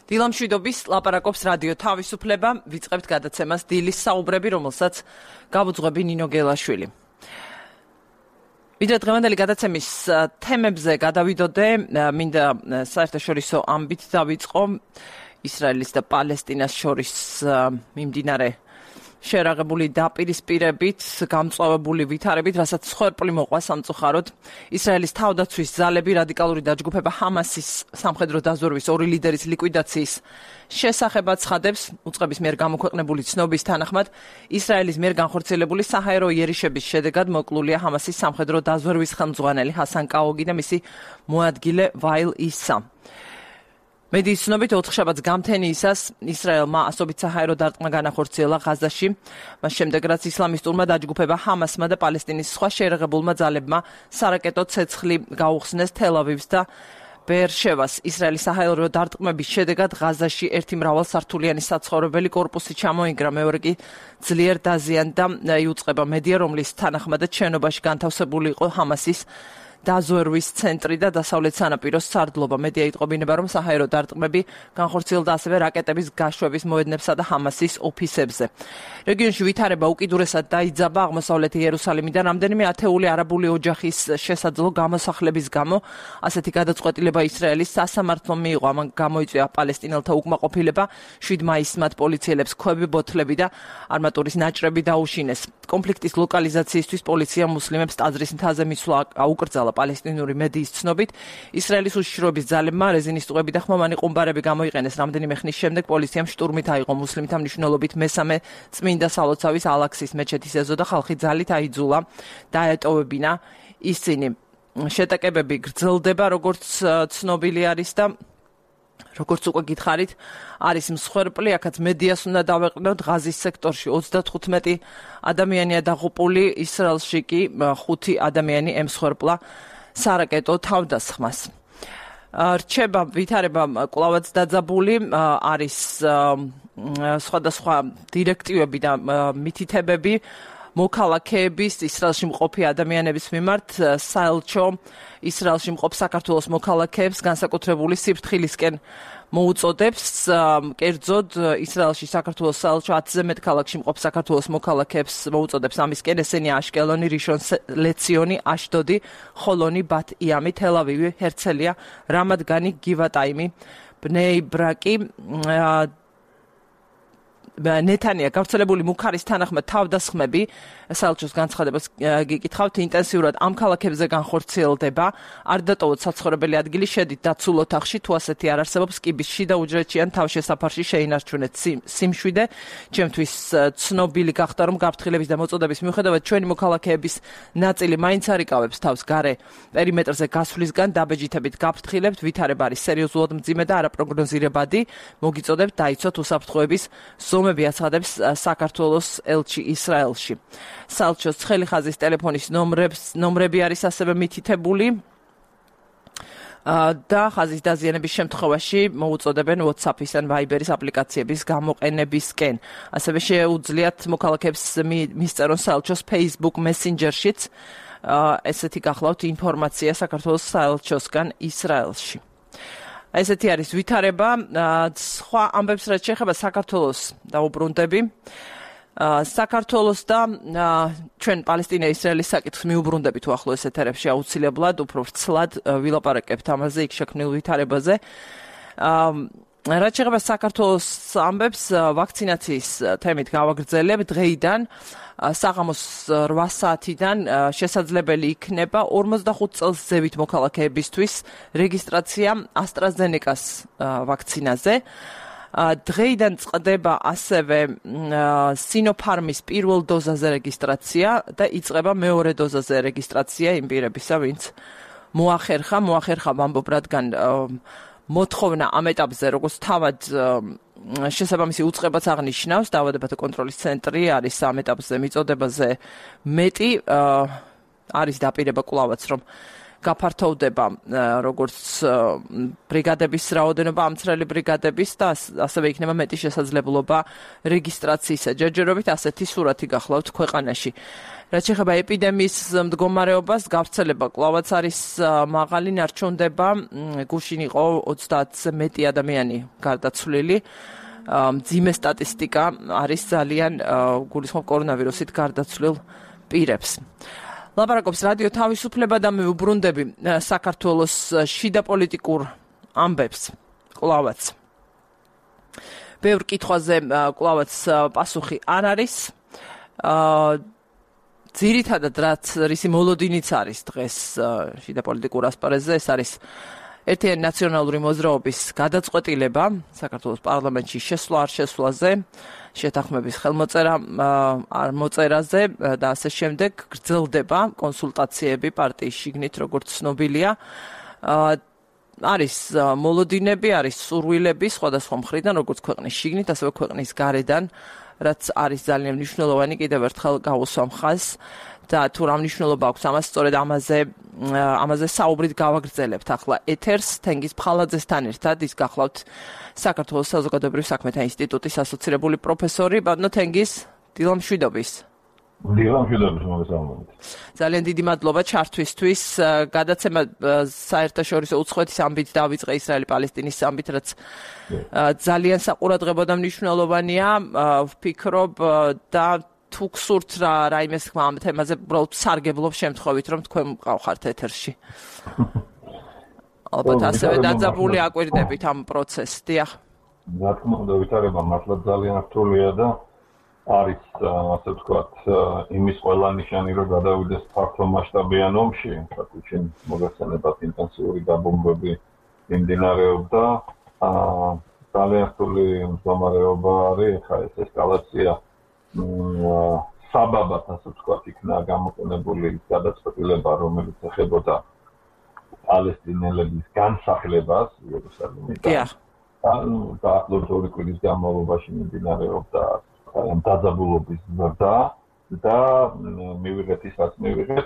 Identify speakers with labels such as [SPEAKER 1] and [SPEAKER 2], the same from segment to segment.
[SPEAKER 1] დილამშვიდობის ლაპარაკობს რადიო თავისუფლება, ვიწყებთ გადაცემას დილის საუბრები, რომელსაც გავუძღვები ნინო გელაშვილი. ვიდრე დღევანდელი გადაცემის თემებზე გადავიდოდე, მინდა საერთაშორისო ამბით დავიწყო ისრაელის და პალესტინას შორის მიმდინარე შერაღებული დაპირისპირებით, გამწვავებული ვითარებით, რასაც მსხვერპლი მოყვა სამწუხაროდ. ისრაელის თავდაცვის ძალები რადიკალური დაჯგუფება ჰამასის სამხედრო დაზვერვის ორი ლიდერის ლიკვიდაციის შესახებაც ცხადებს. უწყების მიერ გამოქვეყნებული ცნობის თანახმად, ისრაელის მიერ განხორციელებული საჰაერო იერიშების შედეგად მოკლულია ჰამასის სამხედრო დაზვერვის ხელმძღვანელი ჰასან კაოგი და მისი მოადგილე ვაილ ისა. მედიის ცნობით, ოთხშაბათს გამთენიისას ისრაელმა ასობით საჰაერო დარტყმა განახორციელა ღაზაში, მას შემდეგ რაც ისლამისტურმა დაჯგუფება ჰამასმა და პალესტინის სხვა შეიარაღებულმა ძალებმა სარაკეტო ცეცხლი გაუხსნეს თელ-ავივს და ბეერშევას. ისრაელის საჰაერო დარტყმების შედეგად ღაზაში ერთი მრავალსართულიანი საცხოვრებელი კორპუსი ჩამოინგრა, მეორე კი ძლიერ დაზიანდა. იუწყება მედია, რომლის თანახმადაც შენობაში განთავსებული იყო ჰამასის დაზვერვის ცენტრი და დასავლეთ სანაპიროს სარდლობა. მედია იტყობინება, რომ საჰაერო დარტყმები განხორციელდა ასევე რაკეტების გაშვების მოედნებსა და ჰამასის ოფისებზე. რეგიონში ვითარება უკიდურესად დაიძაბა აღმოსავლეთი იერუსალიმიდან რამდენიმე ათეული არაბული ოჯახის შესაძლო გამოსახლების გამო. ასეთი გადაწყვეტილება ისრაელის სასამართლომ მიიღო. ამან გამოიწვია პალესტინელთა უკმაყოფილება, 7 მაისს მათ პოლიციელებს ქვები, ბოთლები და არმატურის ნაჭრები დაუშინეს. კონფლიქტის ლოკალიზაციისთვის პოლიცია მუსლიმებს ტაძრის მთაზე მისვლა აუკრძალა. პალესტინური მედიის ცნობით, ისრაელის უშიშროების ძალებმა რეზინის ტუღები და ხმოვანი ყუმბარები გამოიყენეს. რამდენიმე ხნის შემდეგ პოლიციამ შტურმით აიღო მუსლიმთა მნიშვნელობით მესამე წმინდა სალოცავის ალაქსის მეჩეთის ეზო და ხალხი ძალით აიძულა დაეტოვებინა ისინი. შეტაკებები გრძელდება, როგორც ცნობილი არის და როგორც უკვე გითხარით, არის მსხვერპლი, აქაც მედიას უნდა დავეყრდნოთ. ღაზის სექტორში 35 ადამიანია დაღუპული, ისრაელში კი 5 ადამიანი ემსხვერპლა სარაკეტო თავდასხმას. რჩება ვითარება კვლავაც დაძაბული, არის სხვადასხვა დირექტივები და მითითებები მოქალაქეების ისრაელში მყოფი ადამიანების მიმართ. საელჩო ისრაელში მყოფ საქართველოს მოქალაქეებს განსაკუთრებული სიფრთხილისკენ მოუწოდებს. კერძოდ, ისრაელში საქართველოს საელჩო 10-ზე მეტ ქალაქში მყოფ საქართველოს მოქალაქეებს მოუწოდებს ამისკენ. ესენია აშკელონი, რიშონ ლეციონი, აშდოდი, ხოლონი, ბათ-იამი, თელ-ავივი, ჰერცელია, რამადგანი, გივატაიმი, ბნეი ბრაკი, ნეთანია. გავრცელებული მუქარის თანახმად თავდასხმები, საელჩოს განცხადებას გიკითხავთ, ინტენსიურად ამ ქალაქებზე განხორციელდება. არ დატოვოთ საცხოვრებელი ადგილი, შედით დაცულ ოთახში, თუ ასეთი არ არსებობს, კიბის შიდა უჯრედში ან თავშესაფარში შეინარჩუნეთ სიმშვიდე. ჩემთვის ცნობილი გახდა, რომ გაფრთხილების და მოწოდების მიუხედავად ჩვენი მოქალაქეების ნაწილი მაინც არიკავებს თავს გარე პერიმეტრზე გასვლისგან. დაბეჯითებით გაფრთხილებთ, ვითარება არის სერიოზულად მძიმე და არაპროგნოზირებადი. მოგიწოდებთ დაიცვათ უსაფრთხოების ზომები, აცხადებს საქართველოს ელჩი ისრაელში. საელჩოს ცხელი ხაზის ტელეფონის ნომრები არის ასევე მითითებული და ხაზის დაზიანების შემთხვევაში მოუწოდებენ WhatsApp-ის ან Viber-ის აპლიკაციების გამოყენებისკენ. ასევე შეუძლიათ მოქალაქეებს მისწერონ საელჩოს Facebook Messenger-შიც ესეთი გახლავთ ინფორმაცია საქართველოს საელჩოსგან ისრაელში. ესეთი არის ვითარება. სხვა ამბებს რაც შეეხება საქართველოს დაუბრუნდები. საქართველოს და ჩვენ პალესტინა ისრაელის საკითხს მიუბრუნდებით უახლოეს ეთერებში აუცილებლად, უფრო ვრცლად ვილაპარაკებთ ამაზე, იქ შექმნილ ვითარებაზე. რაც შეეხება საქართველოს ამბებს, ვაქცინაციის თემით გავაგრძელებ. დღეიდან საღამოს 8 საათიდან შესაძლებელი იქნება 45 წელს ზევით მოქალაქეებისთვის რეგისტრაცია AstraZeneca-ს ვაქცინაზე. დღეიდან წყდება ასევე Sinopharm-ის პირველ დოზაზე რეგისტრაცია და იწყება მეორე დოზაზე რეგისტრაცია იმ პირებისა, ვინც მოახერხა ვამბობ, რადგან მოთხოვნა ამ ეტაპზე, როგორც თავად შესაბამისი უწყებაც აღნიშნავს, დაავადებათა კონტროლის ცენტრი არის ამ ეტაპზე მიწოდებაზე მეტი, არის დაპირება კვლავაც, რომ გაფართოვდება როგორც ბრიგადების რაოდენობა, ამცრელი ბრიგადების და ასევე იქნება მეტი შესაძლებლობა რეგისტრაციისა. ჯერჯერობით ასეთი სურათი გახლავთ ქვეყანაში. რაც შეეხება ეპიდემიის მდგომარეობას, გავრცელება კვლავაც არის მაღალი, ნარჩუნდება. გუშინ იყო 30-ზე მეტი ადამიანი გარდაცვლილი. მძიმე სტატისტიკა არის ძალიან გულისხმობ კორონავირუსით გარდაცვლილ პირებს. ლაპარაკობს რადიო თავისუფლება და მე უბრუნდები საქართველოს შიდა პოლიტიკურ ამბებს კვლავაც. ბევრ კითხვაზე კვლავაც პასუხი არ არის. ძირითადად რაც რისი მოლოდინიც არის დღეს შიდა პოლიტიკურ ასპარეზზე, ეს არის ერთიანი ნაციონალური მოძრაობის გადაწყვეტილება საქართველოს პარლამენტში შესვლა არ შესვლაზე, შეთანხმების ხელმოწერა არ მოწერაზე და ასე შემდეგ გრძელდება კონსულტაციები პარტიის შიგნით, როგორც ცნობილია. არის მოლოდინები, არის სურვილები სხვადასხვა მხრიდან, როგორც ქვეყნის შიგნით, ასევე ქვეყნის გარედან, რაც არის ძალიან მნიშვნელოვანი, კიდევ ერთხელ გავუსვამ ხაზს და თუ რა მნიშვნელობა აქვს ამას, სწორედ ამაზე საუბრით გავაგრძელებთ ახლა ეთერს თენგიზ ფხალაძესთან ერთად, ის გახლავთ საქართველოს საზოგადოებრივ საქმეთა ინსტიტუტის ასოცირებული პროფესორი. ბატონო თენგიზ, დილამშვიდობის.
[SPEAKER 2] დილამშვიდობის მოგესალმებით.
[SPEAKER 1] ძალიან დიდი მადლობა ჩართვისთვის. გადაცემა საერთაშორისო უცხოეთის ამბით დავიწყე ისრაელი-პალესტინის ამბით, რაც ძალიან საყურადღებო და მნიშვნელოვანია. ვფიქრობ და თუ გსურთ რაიმე თქმა ამ თემაზე, უბრალოდ სარგებლობ შემთხვევით, რომ თქვენ მყავხართ ეთერში. ალბათ ასევე დაძაბული აკვირდებით ამ პროცესს. დიახ.
[SPEAKER 2] რა თქმა უნდა, ვითარება მართლა ძალიან რთულია და არის ასე ვთქვათ, იმის ყველა ნიშანი, რომ გადავიდეს ფართო მასშტაბიან ომში, praktiski მოგეხსენებათ ინტენსიური დაბომბვები მიმდინარეობდა. ძალიან რთული მდგომარეობა არის, ხა ეს ესკალაცია საბაბად, ასე ვთქვათ, იქნა გამოყენებული გადაწყვეტილება, რომელიც ეხებოდა პალესტინელების განსახლებას იერუსალიმიდან. დაახლოებით 2 კვირის განმავლობაში მიმდინარეობდა დაძაბულობის ზრდა და მივიღეთ ისაც მივიღეთ.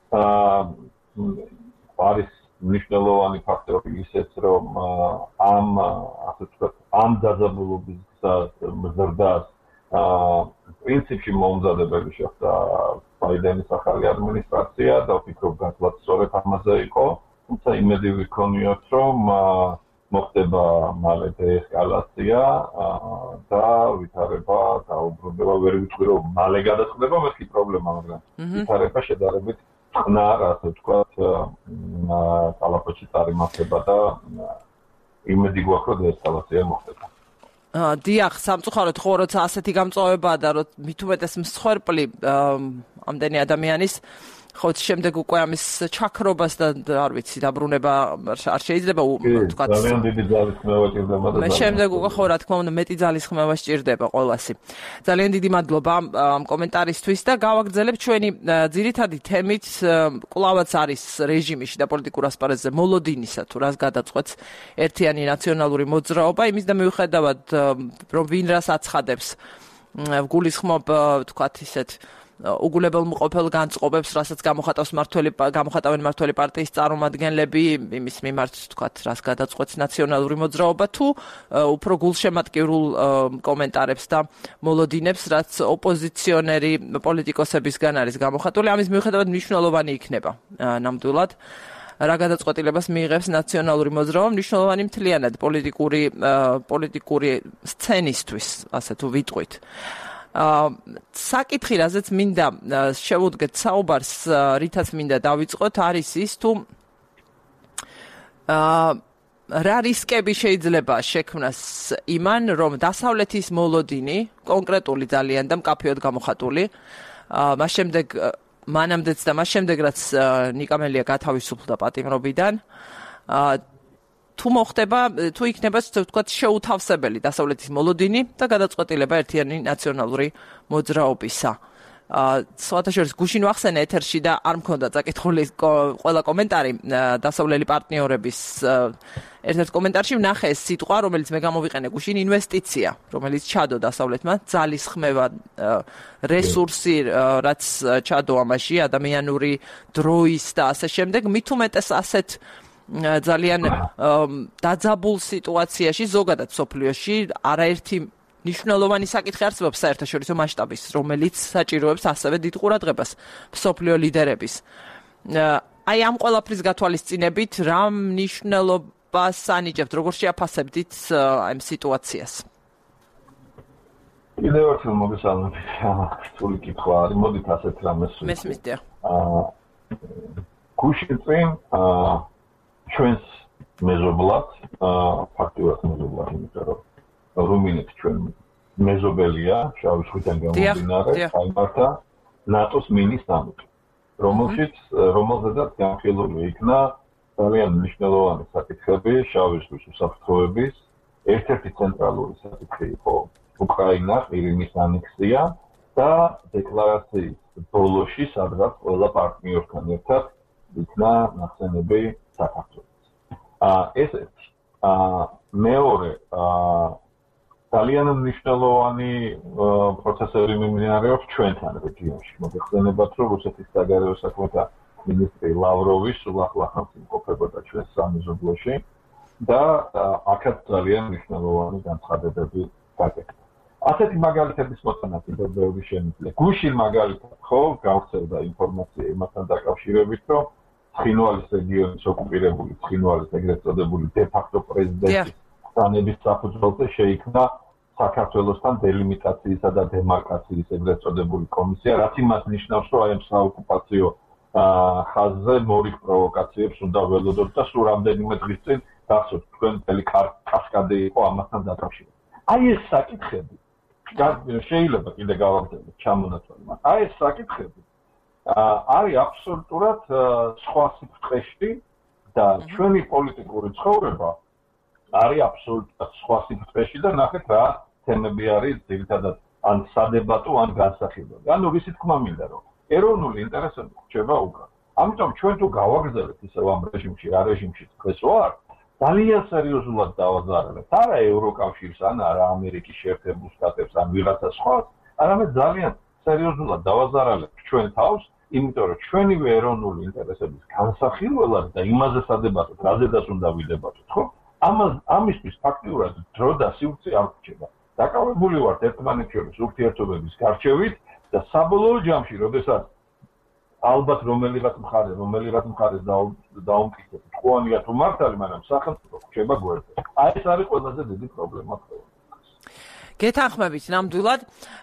[SPEAKER 2] არის მნიშვნელოვანი ფაქტორი ისეც, რომ ასე ვთქვათ, ამ დაძაბულობის ზრდას პრინციპში მომზადებელი შეხვდა ბაიდენის ახალი ადმინისტრაცია და ვფიქრობ, გახლავთ სწორედ ამაზე იყო. თუმცა იმედი ვიქონიოთ, რომ მოხდება მალე დეესკალაცია და ვითარება დაუბრუნდება, ვერ ვიტყვი რომ მალე გადაწყდება, მეთქი პრობლემა, მაგრამ ვითარება შედარებით წყნარ, ასე ვთქვათ, კალაპოტში წარიმართება და იმედი გვაქვს, რომ დეესკალაცია მოხდება.
[SPEAKER 1] დიახ, სამწუხაროდ ხო, როცა ასეთი გამწვავებაა და მით უმეტეს მსხვერპლი ამდენი ადამიანის ხო შემდეგ უკვე ამის ჩაქრობას და არ ვიცი დაბრუნება არ შეიძლება ვთქვათ
[SPEAKER 2] ძალიან დიდი ძალის ხმევა ჭირდება და
[SPEAKER 1] შემდეგ უკვე ხო რა თქმა უნდა მეტი ძალის ხმევა სჭირდება ყველასი. ძალიან დიდი მადლობა ამ კომენტარისთვის და გავაგრძელებთ ჩვენი ძირითადი თემით. კვლავაც არის რეჟიმში და პოლიტიკურ ასპარეზზე მოლოდინისა თუ რას გადაწყვეტს ერთიანი ნაციონალური მოძრაობა, იმის და მიუხედავად რომ ვინ რას აცხადებს გულისხმობ ვთქვათ ისეთ უგულებელმყოფელ განწყობებს, რასაც გამოხატავენ მმართველი პარტიის წარმომადგენლები, იმის მიმართ ვთქვათ, რას გადაწყვეტს ნაციონალური მოძრაობა, თუ უფრო გულშემატკივრულ კომენტარებს და მოლოდინებს, რაც ოპოზიციონერი პოლიტიკოსებისგან არის გამოხატული, ამის მიუხედავად მნიშვნელოვანი იქნება ნამდვილად. რა გადაწყვეტილებას მიიღებს ნაციონალური მოძრაობა, მნიშვნელოვანი მთლიანად პოლიტიკური სცენისთვის, ასე თუ ვიტყვით. საკითხი, რაზეც მინდა შევუდგეთ საუბარს, რითაც მინდა დავიწყოთ, არის ის თუ რა რისკები შეიძლება შექმნას იმან, რომ დასავლეთის მოლოდინი, კონკრეტული ძალიან და მკაფიოდ გამოხატული, მას შემდეგ მანამდეც და მას შემდეგ, რაც ნიკამელია გათავისუფლდა პატიმრობიდან, თუ მოხდება, თუ იქნება ვთქვათ შეუთავსებელი დასავლეთის მოლოდინი და გადაწყვეტილება ერთიანი ნაციონალური მოძრაობისა. სხვათა შორის გუშინ ვახსენე ეთერში და არ მქონდა წაკითხული ყველა კომენტარი დასავლელი პარტნიორების ერთ-ერთ კომენტარში ვნახე ეს სიტყვა, რომელიც მე გამოვიყენე გუშინ, ინვესტიცია, რომელიც ჩადო დასავლეთმა, ძალის ხმევა, რესურსი, რაც ჩადო ამაში, ადამიანური დროის და ასე შემდეგ, მით უმეტეს ასეთ ძალიან დაძაბულ სიტუაციაში ზოგადად სოფლიოში არაერთი ნიშნულოვანი საკითხი არსებობს საერთაშორისო მასშტაბის, რომელიც საჭიროებს ასევე დიდ ყურადღებას სოფლიო ლიდერების. აი ამ ყველაფრის გათვალისწინებით რა მნიშვნელობას ანიჭებთ, როგორ შეაფასებდით ამ სიტუაციას?
[SPEAKER 2] კიდევ ერთხელ მოგესალმებით, რთული კითხვა არის, მოდით ასეთ რამეს ვთქვით.
[SPEAKER 1] მესმის დიახ.
[SPEAKER 2] გუშინ წინ ჩვენს მეზობლად, ფაქტიურად მეზობლად, იმიტომ რომ რუმინეთი ჩვენ მეზობელია, შავი ზღვიდან გამომდინარე, გაიმართა ნატოს მინის სამიტი, რომელზედაც განხილული იქნა ძალიან მნიშვნელოვანი საკითხები შავი ზღვის უსაფრთხოების, ერთ-ერთი ცენტრალური საკითხი იყო უკრაინა, ყირიმის ანექსია და დეკლარაციის ბოლოში, სადღაც ყველა პარტნიორთან ერთად იქნა ნახსენები საქართველოს. ეს მეორე ძალიან მნიშვნელოვანი პროცესები მიმდინარეობს ჩვენთან რეგიონში. მოგეხსენებათ, რომ რუსეთის საგარეო საქმეთა მინისტრი ლავროვი სულ ახლახანს იმყოფებოდა ჩვენს სამეზობლოში და აქაც ძალიან მნიშვნელოვანი განცხადებები გაკეთდა. ასეთი მაგალითების მოცანა კიდევ ბევრი შემიძლია. გუშინ მაგალითად ხო გავრცელდა ინფორმაცია იმასთან დაკავშირებით, რომ ცხინვალის რეგიონის ოკუპირებული ცხინვალის ეგრეთ წოდებული დე-ფაქტო პრეზიდენტის სტანების საფუძველზე შეიქმნა საქართველოსთან დელიმიტაციისა და დემარკაციის ეგრეთ წოდებული კომისია, რაც იმას ნიშნავს, რომ აი ამ საოკუპაციო ხაზზე მორიგ პროვოკაციებს უნდა ველოდოთ და სულ რამდენიმე დღის წინ გახსოვთ თქვენ მთელი კასკადი იყო ამასთან დაკავშირებული. აი ეს საკითხები შეიძლება კიდე გავაგრძელოთ ჩამონათვალი, მაგრამ აი ეს საკითხები არის აბსოლუტურად სხვა სიფრთხეში და ჩვენი პოლიტიკური ცხოვრება არის აბსოლუტურად სხვა სიფრთხეში და ნახეთ რა თემები არის ძირითადად ან სადებატო ან განსახილველი. ანუ ისი თქმა მინდა რომ ეროვნული ინტერესები ხრჩება უკან. ამიტომ ჩვენ თუ გავაგრძელებთ ისევ ამ რეჟიმში, რა რეჟიმში დღეს ვარ, ძალიან სერიოზულად დავაზარალებთ არა ევროკავშირს, ან არა ამერიკის შეერთებულ შტატებს, ან ვიღაცა სხვას, არამედ ძალიან სერიოზულად დავაზარალებთ ჩვენ თავს, იმიტომ რომ ჩვენივე ეროვნული ინტერესების განსახილველად და იმაზე სადებატოთ, რაზედაც უნდა ვიდებატოთ, ხო? ამისთვის ფაქტიურად დრო და სივრცე არ ხრჩება. დაკავებული ვართ ერთმანეთს შორის ურთიერთობების გარჩევით და საბოლოო ჯამში, როდესაც ალბათ რომელიღაც მხარეს დაუმტკიცეთ, თქვენია თუ მართალი, მაგრამ სახელმწიფო ხრჩება გვერდზე. აი ეს არის ყველაზე დიდი პრობლემა ქვეყანას.
[SPEAKER 1] გეთანხმებით ნამდვილად.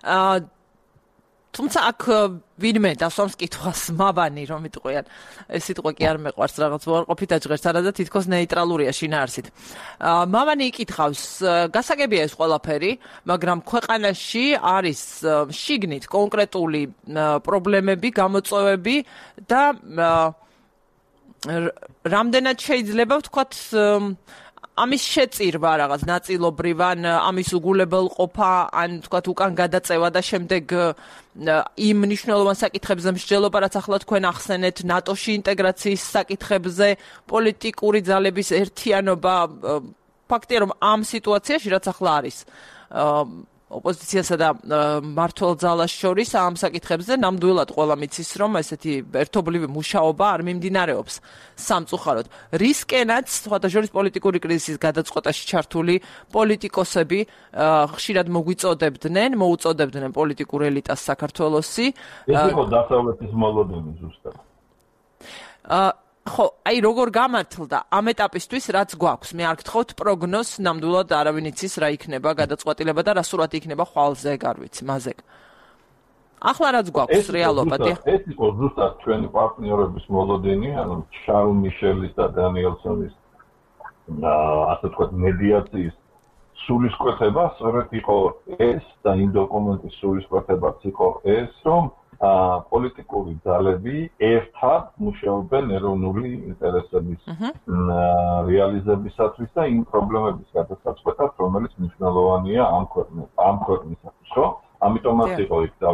[SPEAKER 1] თუმცა აქ ვინმე დასვამს კითხვას მაბანი რომ იტყვიან ეს სიტყვა კი არ მეყვარს რაღაც უარყოფით აჭრებს არა და თითქოს ნეიტრალურია შინაარსით. მაბანი იკითხავს, გასაგებია ეს ყველაფერი, მაგრამ ქვეყანაში არის შიგნით კონკრეტული პრობლემები, გამოწვევები და რამდენად შეიძლება ვთქვათ ამის შეწირვა რაღაც ნაწილობრივ ან ამის უგულებელყოფა ან თქვათ უკან გადაწევა და შემდეგ იმ მნიშვნელოვან საკითხებზე მსჯელობა, რაც ახლა თქვენ ახსენეთ, ნატოში ინტეგრაციის საკითხებზე, პოლიტიკური ძალების ერთიანობა, ფაქტია რომ ამ სიტუაციაში რაც ახლა არის ოპოზიციასა და მმართველ ძალას შორის ამ საკითხებზე ნამდვილად ყველა მიცის რომ ესეთი ერთობლივი მუშაობა არ მიმდინარეობს სამწუხაროდ. რისკენაც სხვათა შორის პოლიტიკური კრიზისის გადაწყვეტაში ჩართული პოლიტიკოსები ხშირად მოუწოდებდნენ პოლიტიკურ ელიტას საქართველოსი.
[SPEAKER 2] ეს იყო დასავლეთის მოლოდინი ზუსტად.
[SPEAKER 1] ხო, აი როგორ გამართლდა ამ ეტაპისთვის, რაც გვაქვს. მე არ გთხოვთ პროგნოზს, ნამდვილად არავინ იცის რა იქნება გადაწყვეტილება და რა სურათი იქნება ხვალზე, არ ვიცი, მასზე. ახლა რაც გვაქვს რეალობა, დიახ.
[SPEAKER 2] ეს იყო ზუსტად ჩვენი პარტნიორების მოლოდინი, ანუ შარლ მიშელის და დანიელსონის ასე ვთქვათ მედიაციის სულისკვეთება, სწორედ იყო ეს და იმ დოკუმენტის სულისკვეთებაც იყო ეს, რომ პოლიტიკური ძალები ერთად მუშაობენ ეროვნული ინტერესების რეალიზებისათვის და იმ პრობლემების გადაწყვეტად, რომელიც მნიშვნელოვანია ამ ქვეყნისათვის, ხო? ამიტომაც იყო იქ დავუშვათ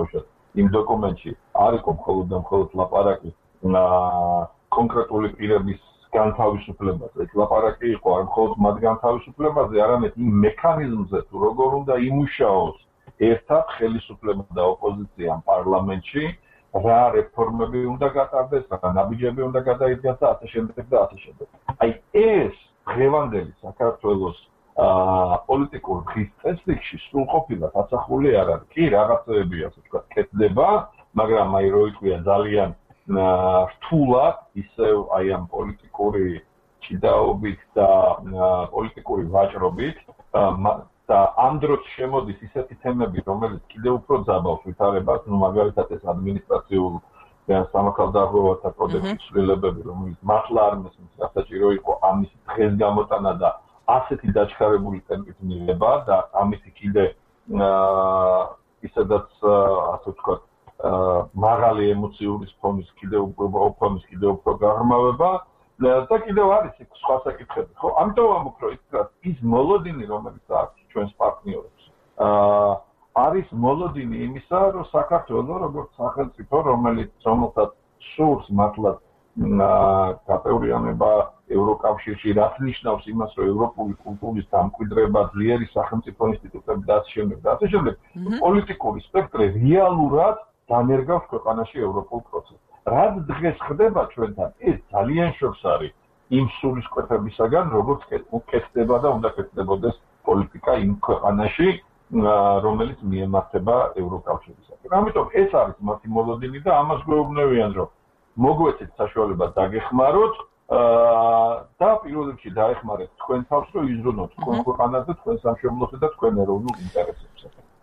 [SPEAKER 2] იმ დოკუმენტში არ იყო მხოლოდ ლაპარაკი კონკრეტული პირების განთავისუფლებაზე. ლაპარაკი იყო არ მხოლოდ მათ განთავისუფლებაზე, არამედ იმ მექანიზმზე, თუ როგორ უნდა იმუშაოს ერთად ხელისუფლება და ოპოზიცია პარლამენტში, რა რეფორმები უნდა გატარდეს, რა ნაბიჯები უნდა გადაიდგას და ასე შემდეგ და ასე შემდეგ. აი ეს დღევანდელი საქართველოს პოლიტიკურ დღის წესრიგში სრულყოფილად ასახული არ არის. კი, რაღაცეები ასე ვთქვათ, კეთდება, მაგრამ აი რო იყვია ძალიან რთულად ისევ აი ამ პოლიტიკური ჭიდაობით და პოლიტიკური ვაჭრობით და ამ დროს შემოდის ისეთი თემები, რომელიც კიდევ უფრო ძაბავს ვითარებას, მაგალითად ეს ადმინისტრაციულ სამართალდაღოვათა კოდექსის ცვლილებები, რომელიც მართლა არ მესმის, სასაჭირო იყო ამის დღეს გამოტანა და ასეთი დაჩქარებული ტემპით მიღება და ამითი კიდე ისედაც ასე ვთქვათ მაღალი ემოციური ფონის კიდევ უფრო გაღრმავება და კიდევ არის სხვა საკითხები. ხო, ამიტომ ამბობ, რომ ის მოლოდინი, რომელიც აქვს ჩვენს პარტნიორებს, არის მოლოდინი იმისა, რომ საქართველო როგორც სახელმწიფო, რომელსაც სურს მართლაც გაწევრიანება ევროკავშირში, რაც ნიშნავს იმას, რომ ევროპული კულტურის დამკვიდრება, ძლიერი სახელმწიფო ინსტიტუტები და ასე შემდეგ, პოლიტიკური სპექტრი რეალურად განერგავს ქვეყანაში ევროპულ პროცესს. რაც დღეს ხდება ჩვენთან, ეს ძალიან შორს არის იმ სულისკვეთებისაგან, როგორც კეთდება და უნდა კეთდებოდეს პოლიტიკა იმ ქვეყანაში, რომელიც მიემართება ევროკავშირისაკენ. ამიტომ ეს არის მათი მოლოდინი და ამას გვეუბნებიან, რომ მოგვეცეთ საშუალება დაგეხმაროთ და პირველ რიგში დაეხმარეთ თქვენ თავს, რომ იზრუნოთ თქვენ ქვეყანაზე, თქვენ სამშობლოზე და თქვენ ეროვნულ ინტერესებზე.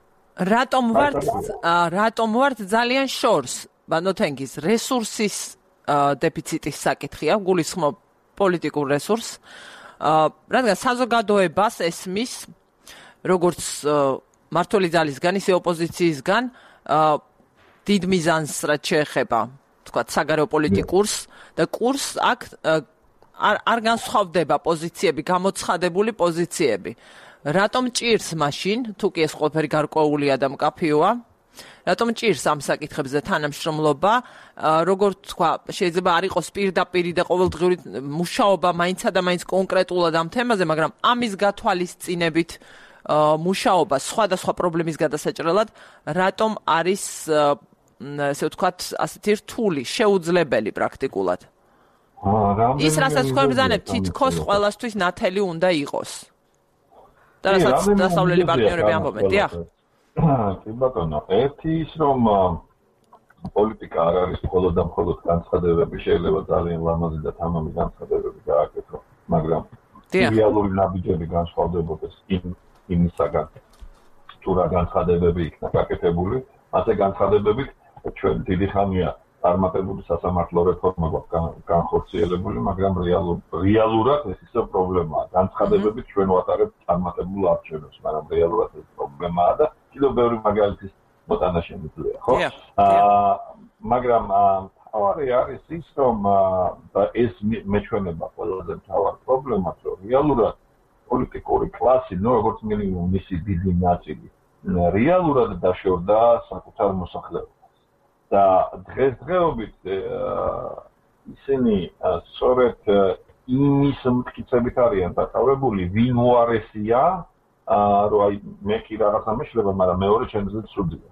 [SPEAKER 1] რატომ ვართ ძალიან შორს, ბანო თენგიზ, რესურსის დეფიციტის საკითხია, გულისხმობ პოლიტიკურ რესურსს, რადგან საზოგადოებას ესმის, როგორც მართული ძალისგან, ისე ოპოზიციისგან, დიდ მიზანს რაც შეეხება, თქვათ, საგარეო პოლიტიკურს და კურსს აქ არ განსხვავდება პოზიციები, გამოცხადებული პოზიციები. რატომ ჭირს მაშინ, თუ კი ეს ყველაფერი გარკვეულია და მკაფიოა, რატომ ჭირს ამ საკითხებზე თანამშრომლობა, როგორ თქვა, შეიძლება არ იყოს პირდაპირ და ყოველდღიური მუშაობა მაინცსა და მაინც კონკრეტულად ამ თემაზე, მაგრამ ამის გათვალისწინებით მუშაობა სხვადასხვა პრობლემის გადასაჭრელად, რატომ არის ესე ვთქვათ, ასეთი რთული, შეუძლებელი პრაქტიკულად. ის რასაც თქვენ ბრძანებთ, თითქოს ყველასთვის ნათელი უნდა იყოს. და რასაც დასავლელი პარტნიორები ამბობენ, დიახ.
[SPEAKER 2] კი ბატონო, ერთი ის რომ პოლიტიკა არ არის მხოლოდ და მხოლოდ განცხადებები, შეიძლება ძალიან ლამაზი და თამამი განცხადებები გააკეთო, მაგრამ რეალური ნაბიჯები განსხვავდებოდეს იმისაგან, თუ რა განცხადებები იქნა გაკეთებული, ასე განცხადებებით ჩვენ დიდი ხანია წარმატებული სასამართლო რეფორმა განხორციელებული, მაგრამ რეალურად ეს ისე პრობლემაა. განცხადებებით ჩვენ ვატარებთ წარმატებულ არჩევნებს, მაგრამ რეალურად ეს პრობლემაა და კიდევ ბევრი მაგალითის მოტანა შემიძლია, ხო? მაგრამ თავარი არის ის, რომ ეს მეჩვენება ყველაზე მთავარ პრობლემას, რომ რეალურად პოლიტიკური კლასი, როგორც მინიმუმ მისი დიდი ნაწილი, რეალურად დაშორდა საკუთარ მოსახლეობას. და დღესდღეობით ისინი სწორედ იმის მტკიცებით არიან დაკავებული, ვინ უარესია, რომ აი მე კი რაღაცა მეშლება, მაგრამ მეორე ჩემზე ცუდია.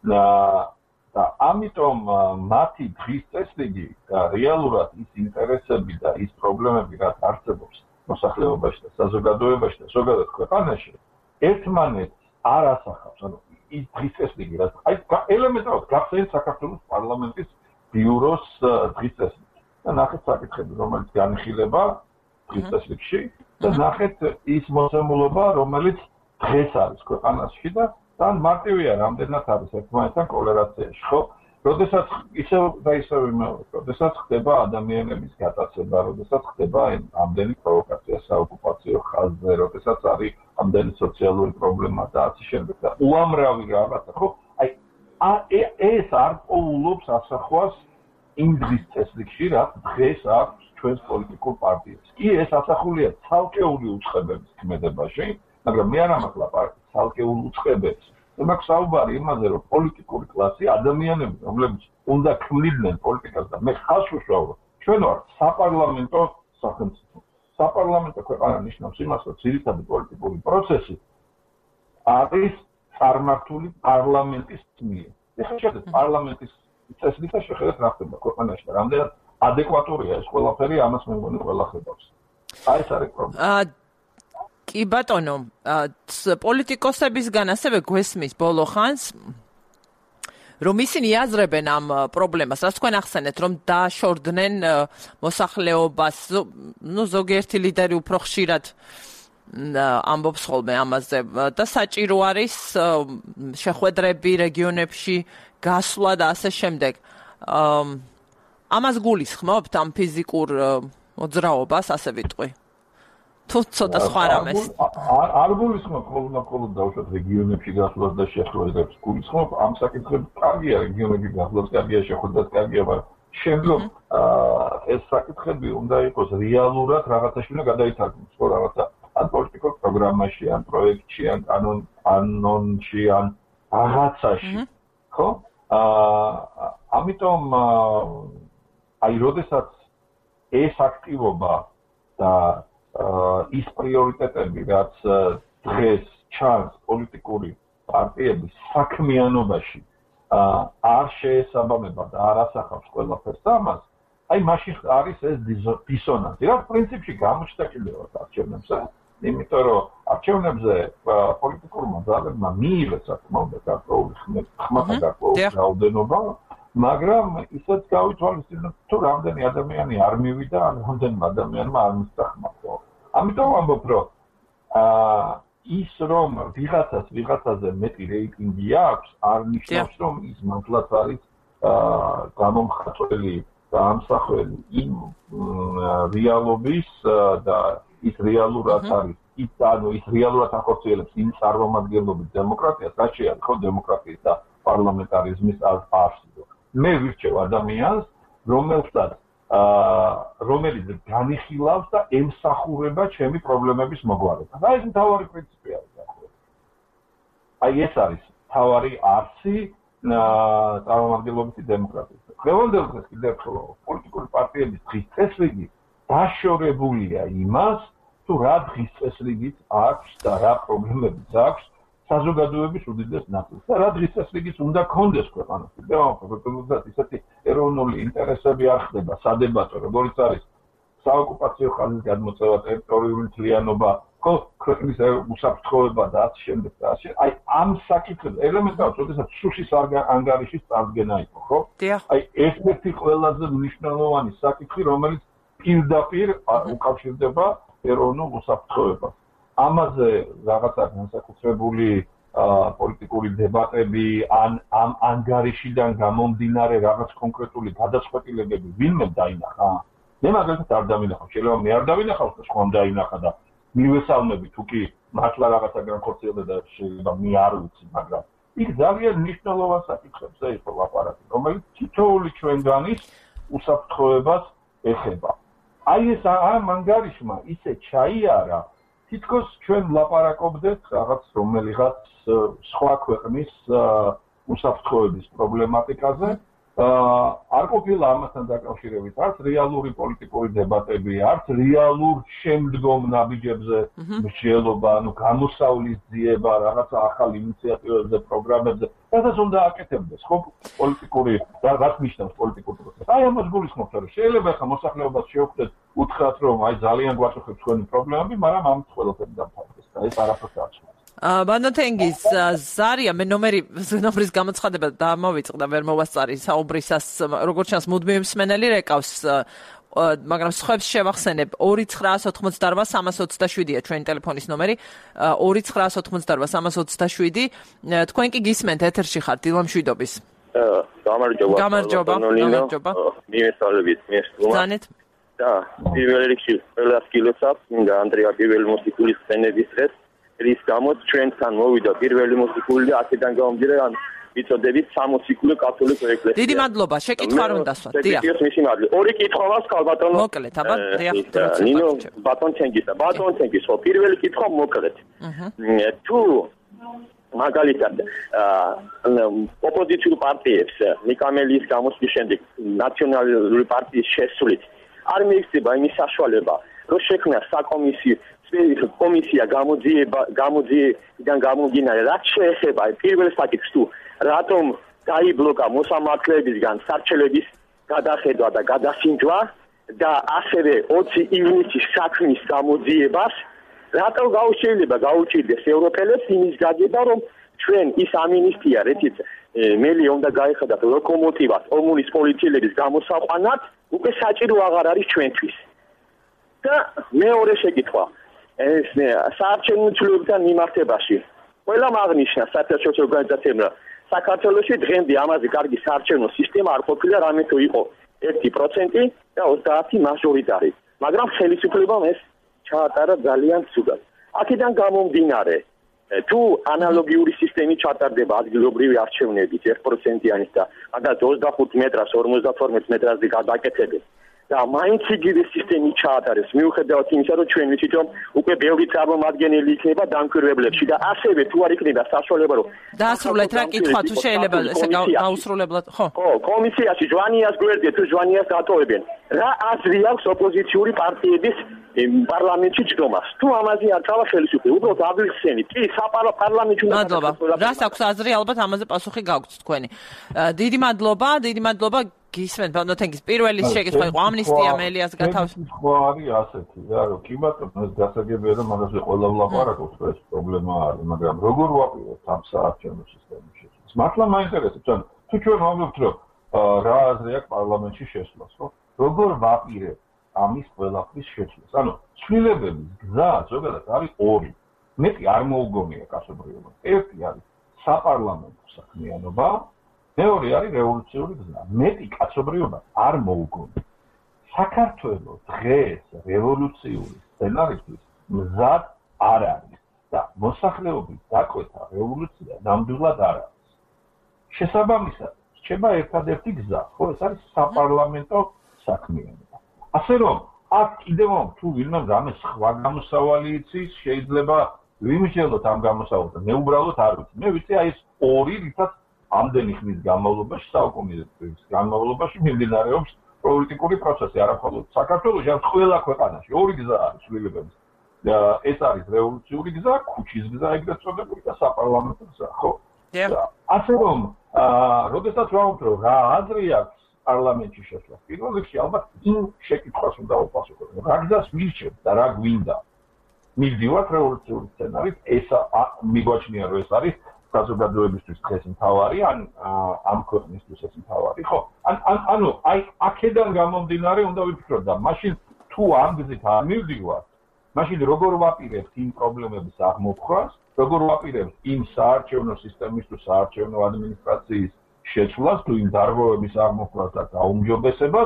[SPEAKER 2] და ამიტომ მათი დღის წესრიგი და რეალურად ის ინტერესები და ის პრობლემები, რაც არსებობს მოსახლეობაში და საზოგადოებაში და ზოგადად ქვეყანაში, ერთმანეთს არ ასახავს. ანუ ის დღის წესრიგი, რაც აი ელემენტარულად გახსენეთ საქართველოს პარლამენტის ბიუროს დღის წესრიგი. და ნახეთ საკითხები, რომელიც განიხილება დღის წესრიგში და ნახეთ ის მოსამულობა, რომელიც დღეს არის ქვეყანაში და თან მარტივია, რამდენად არის ერთმანეთთან კორელაციაში, ხო? როდესაც ისევ და ისევ იმეორებ, როდესაც ხდება ადამიანების გატაცება, როდესაც ხდება ამდენი პროვოკაცია საოკუპაციო ხაზზე, როდესაც არის ამდენი სოციალური პრობლემა და ასე შემდეგ და უამრავი რაღაცა, ხო? აი ეს არ პოულობს ასახვას იმ დღის წესრიგში, რაც დღეს აქვს ჩვენს პოლიტიკურ პარტიებს. კი, ეს ასახულია ცალკეული უწყებების ქმედებაში, მაგრამ მე არ ამაყლა პარტიის ცალკეულ უწყებებს მაგ საუბარი იმაზე, რომ პოლიტიკური კლასი ადამიანები, რომლებიც უნდა ქმნიდნენ პოლიტიკას და მე ხალხს ვუშავო, ჩვენ ვართ საპარლამენტო სახელმწიფო. საპარლამენტო ქვეყანა ნიშნავს იმას, რომ ძირითადი პოლიტიკური პროცესი არის წარმართული პარლამენტის მიერ. ეხლა შეხედეთ პარლამენტის წესრიგს და შეხედეთ რა ხდება ქვეყანაში და რამდენად ადეკვატურია ეს ყველაფერი, ამას მე მგონი ყველა ხედავს. აი ეს არის პრობლემა.
[SPEAKER 1] კი ბატონო, პოლიტიკოსებისგან ასევე გვესმის ბოლო ხანს, რომ ისინი აზრებენ ამ პრობლემას, რაც თქვენ ახსენეთ, რომ დააშორდნენ მოსახლეობას, ზოგიერთი ლიდერი უფრო ხშირად ამბობს ხოლმე ამაზე და საჭირო არის შეხვედრები რეგიონებში, გასვლა და ასე შემდეგ. ამას გულისხმობთ ამ ფიზიკურ მოძრაობას, ასე ვიტყვი. თუ ცოტა სხვა რამეს.
[SPEAKER 2] არ გულისხმობ მხოლოდ დავუშვათ რეგიონებში გასვლას და შეხვედრებს. გულისხმობ ამ საკითხებს, კარგია რეგიონებში გასვლას, კარგია შეხვედრას, კარგია, მაგრამ შემდგომ ეს საკითხები უნდა იყოს რეალურად რაღაცაში უნდა გადაითარგმნოს, ხო რაღაცა ან პოლიტიკურ პროგრამაში, ან პროექტში, ან კანონში, ან რაღაცაში, ხო? ამიტომ აი როდესაც ეს აქტივობა და ის პრიორიტეტები, რაც დღეს ჩანს პოლიტიკური პარტიების საქმიანობაში, არ შეესაბამება და არ ასახავს ყველაფერს ამას, აი მაშინ არის ეს დისონანსი. რაც პრინციპში გამოჩნდა კიდევ არჩევნებზე, იმიტომ რომ არჩევნებზე პოლიტიკურმა ძალებმა მიიღეს თქმა უნდა გარკვეული ხმა და გარკვეული რაოდენობა, მაგრამ ისიც გავითვალისწინოთ, თუ რამდენი ადამიანი არ მივიდა, ან რამდენმა ადამიანმა არ მისცა ხმა. ამიტომ ამბობ, რომ ის რომ ვიღაცაზე მეტი რეიტინგი აქვს, არ ნიშნავს, რომ ის მართლაც არის გამომხატველი და ამსახველი იმ რეალობის და ის რეალურად არის, ის რეალურად ახორციელებს იმ წარმომადგენლობის დემოკრატიას, რაც შეადგენს ხო დემოკრატიის და პარლამენტარიზმის არსებობას. მე ვირჩევ ადამიანს, რომელიც განიხილავს და ემსახურება ჩემი პრობლემების მოგვარებას. აი ეს მთავარი პრინციპი არის. აი ეს არის მთავარი არსი წარმომადგენლობითი დემოკრატიის. დღევანდელ დღეს კიდევ ერთხელ პოლიტიკური პარტიების დღის წესრიგი დაშორებულია იმას, თუ რა დღის წესრიგით აქვს და რა პრობლემებიც აქვს საზოგადოების უდიდეს ნაწილს და რა დღის წესრიგიც უნდა გქონდეს ქვეყანაში. და ისეთი ეროვნული ინტერესები არ ხდება სადებატო, როგორც არის საოკუპაციო ხაზის გადმოწევა, ტერიტორიული მთლიანობა, ხო, ქვეყნის უსაფრთხოება და ასე შემდეგ და ასე. აი ამ საკითხებზე ელემენტარულად, როდესაც სუშის ანგარიშის წარდგენა იყო, ხო? აი ერთ-ერთი ყველაზე მნიშვნელოვანი საკითხი, რომელიც პირდაპირ უკავშირდება ეროვნულ უსაფრთხოებას. ამაზე რაღაცა განსაკუთრებული პოლიტიკური დებატები ან ამ ანგარიშიდან გამომდინარე რაღაც კონკრეტული გადაწყვეტილებები ვინმე დაინახა? მე მაგალითად არ დავინახავ, შეიძლება მე არ დავინახავ და სხვამ დაინახა და მივესალმები თუ კი მართლა რაღაცა განხორციელდა და შეიძლება მე არ ვიცი, მაგრამ იქ ძალიან მნიშვნელოვან საკითხებზე იყო ლაპარაკი, რომელიც თითოეული ჩვენგანის უსაფრთხოებას ეხება. აი ეს ამ ანგარიშმა ისე ჩაიარა, თითქოს ჩვენ ლაპარაკობდეთ რაღაც რომელიღაც სხვა ქვეყნის უსაფრთხოების პრობლემატიკაზე. არ ყოფილა ამასთან დაკავშირებით არც რეალური პოლიტიკური დებატები, არც რეალურ შემდგომ ნაბიჯებზე მსჯელობა, ანუ გამოსავლის ძიება, რაღაცა ახალ ინიციატივებზე, პროგრამებზე, სადაც უნდა აკეთებდეს, ხო, პოლიტიკური რაც ნიშნავს პოლიტიკურ პროცესს. აი ამას გულისხმობთ, რომ შეიძლება ახლა მოსახლეობას შევხვდეთ, უთხრათ, რომ აი ძალიან გვაწუხებს თქვენი პრობლემები, მაგრამ ამით ყველაფერი დამთავრდეს და ეს არაფერს არ ნიშნავს.
[SPEAKER 1] ბანოთენგის ზარია მე ნომრის გამოცხადება დამოვიწყდა ვერ მოვასწარი საუბრისას როგორც ჩანს მუდმივი მსმენელი რეკავს მაგრამ სხვებს შევახსენებ 2988327-ია ჩვენი ტელეფონის ნომერი 2988327 თქვენ კი გისმენთ ეთერში ხართ დილამშვიდობის
[SPEAKER 3] გამარჯობა მიესალმებით
[SPEAKER 1] ზანეთ
[SPEAKER 3] და პირველ რიგში ყველას გილოცავ და ანდრია პირველი მუსიკული სცენების დღეს რის გამოც ჩვენთან მოვიდა პირველი მუსიკული და აქედან გამომდინარე ან ვიწოდებით სამუსიკული კათოლიკ ეკლესია.
[SPEAKER 1] დიდი მადლობა, შეკითხვა რომ დასვათ. დიახ.
[SPEAKER 3] მისი მადლობა. ორი კითხვა გქალ ბატონო.
[SPEAKER 1] მოკლედ, აბა, დიახ.
[SPEAKER 3] ნინო ბატონ თენგისა. ბატონ თენგის ხო პირველი კითხვა მოკლედ. თუ მაგალითად ოპოზიციურ პარტიებს მიკამელის გამოსვლის შემდეგ ნაციონალური პარტიის შესვლით არ მიიღწევა იმის საშუალება რომ შექმნა საკომისიო კომისია გამოძიებიდან გამომდინარე რაც შეეხება პირველ საკითხს თუ რატომ დაიბლოკა მოსამართლეებისგან სარჩელების გადახედვა და გადასინჯვა და ასევე 20 ივნისის საქმის გამოძიებას რატო გაუჩნდება გაუჭირდეს ევროპელებს იმის გაგება რომ ჩვენ ის ამინისტია რითიც მელი უნდა გაიხადათ ლოკომოტივად ომუნის პოლიციელების გამოსაყვანად უკვე საჭირო აღარ არის ჩვენთვის და მეორე შეკითხვა ეს საარჩევნო ცვლილებებთან მიმართებაში ყველამ აღნიშნა საერთაშორისო ორგანიზაციებმა საქართველოში დღემდე ამაზე კარგი საარჩევნო სისტემა არ ყოფილა რამე თუ იყო 1% და 30 მაჟორიტარი მაგრამ ხელისუფლებამ ეს ჩაატარა ძალიან ცუდად. აქედან გამომდინარე, თუ ანალოგიური სისტემით ჩატარდება ადგილობრივი არჩევნებით 1%-იანის და მაგალითად 25 მეტრას 52 მეტრაზე გადაკეთებენ და მაინც იგივე სისტემით ჩაატარეს მიუხედავად იმისა, რომ ჩვენ ვიცით, რომ უკვე ბევრი წარმომადგენელი იქნება დამკვირვებლებში და ასევე თუ არ იქნება საშუალება, რომ
[SPEAKER 1] დაასრულეთ რა კითხვა თუ შეიძლება ესე გაუსრულებლად, ხო?
[SPEAKER 3] ხო, კომისიაში ჟვანიას გვერდით თუ ჟვანიას დატოვებენ. რა აზრი აქვს ოპოზიციური პარტიების პარლამენტში ჯდომას. თუ ამაზე არ წავა ხელისუფლება, უბრალოდ აღიხსენით. კი, საპარლამენტში უნდა
[SPEAKER 1] მადლობა. რას აქვს აზრი, ალბათ ამაზე პასუხი გაგვთ თქვენი. დიდი მადლობა. გისმენთ ბანოთენგის პირველი შეკითხვა იყო ამნისტია მელიას გათავისუფლება.
[SPEAKER 2] ხო არის ასეთი რა, რომ კი ბატონო, ეს გასაგებია რომ მაგაზე ყველა ვლაპარაკობს, ეს პრობლემა არის, მაგრამ როგორ ვაპირებთ ამ საარჩევნო სისტემის შეცვლას? მართლა მაინტერესებს, ანუ თუ ჩვენ ვამბობთ, რომ რა აზრი აქვს პარლამენტში შესვლას, ხო? როგორ ვაპირებთ ამის ყველაფრის შეცვლას? ანუ ცვლილებების გზა ზოგადად არის ორი. მეტი არ მოუგონია კაცობრიობა. ერთი არის საპარლამენტო საქმიანობა, მეორე არის რევოლუციური გზა. მეტი კაცობრიობა არ მოუგონია. საქართველოს დღეს რევოლუციური სცენარისთვის მზად არ არის და მოსახლეობის დაკვეთა რევოლუცია ნამდვილად არ არის. შესაბამისად, რჩება ერთადერთი გზა, ხო, ეს არის საპარლამენტო საქმიანობა. ასე რომ, აქ კიდევ თუ ვინმე რამე სხვა გამოსავალი იცის, შეიძლება ვიმსჯელოთ ამ გამოსავალს. მე უბრალოდ არ ვიცი. მე ვიცი აი ეს ორი რითაც ამდენი ხნის განმავლობაში საუკუნეების განმავლობაში მიმდინარეობს პოლიტიკური პროცესი არამხოლოდ საქართველოში, არამედ ყველა ქვეყანაში. ორი გზა არის ცვლილებების. ეს არის რევოლუციური გზა, ქუჩის გზა ეგრეთ წოდებული და საპარლამენტო გზა, ხო? ასე რომ, როდესაც ვამბობ, რომ რა აზრი აქვს პარლამენტში შესვლას, პირველ რიგში ალბათ იმ შეკითხვას უნდა ვუპასუხოთ. რა გზას მირჩევთ და რა გვინდა? მივდივართ რევოლუციური სცენარით, ეს მიგვაჩნია, რომ ეს არის საზოგადოებისთვის დღეს მთავარი, ამ ქვეყნისთვის ეს მთავარი, ხო? ანუ აი აქედან გამომდინარე უნდა ვიფიქროთ და მაშინ თუ ამ გზით არ მივდივართ, მაშინ როგორ ვაპირებთ იმ პრობლემების აღმოფხვას, როგორ ვაპირებთ იმ საარჩევნო სისტემის თუ საარჩევნო ადმინისტრაციის შეცვლას, თუ იმ დარღვევების აღმოფხვას და გაუმჯობესებას,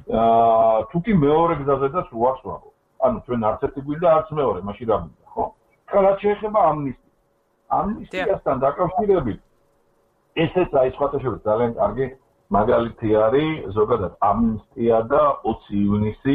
[SPEAKER 2] თუ კი მეორე გზაზედაც უარს ვამბობ. ანუ ჩვენ არც ერთი გვინდა, არც მეორე, მაშინ რა გვინდა, ხო? რაც შეეხება ამნისტიასთან დაკავშირებით, ესეც აი სხვათა შორის ძალიან კარგი მაგალითი არის ზოგადად ამნისტია და 20 ივნისი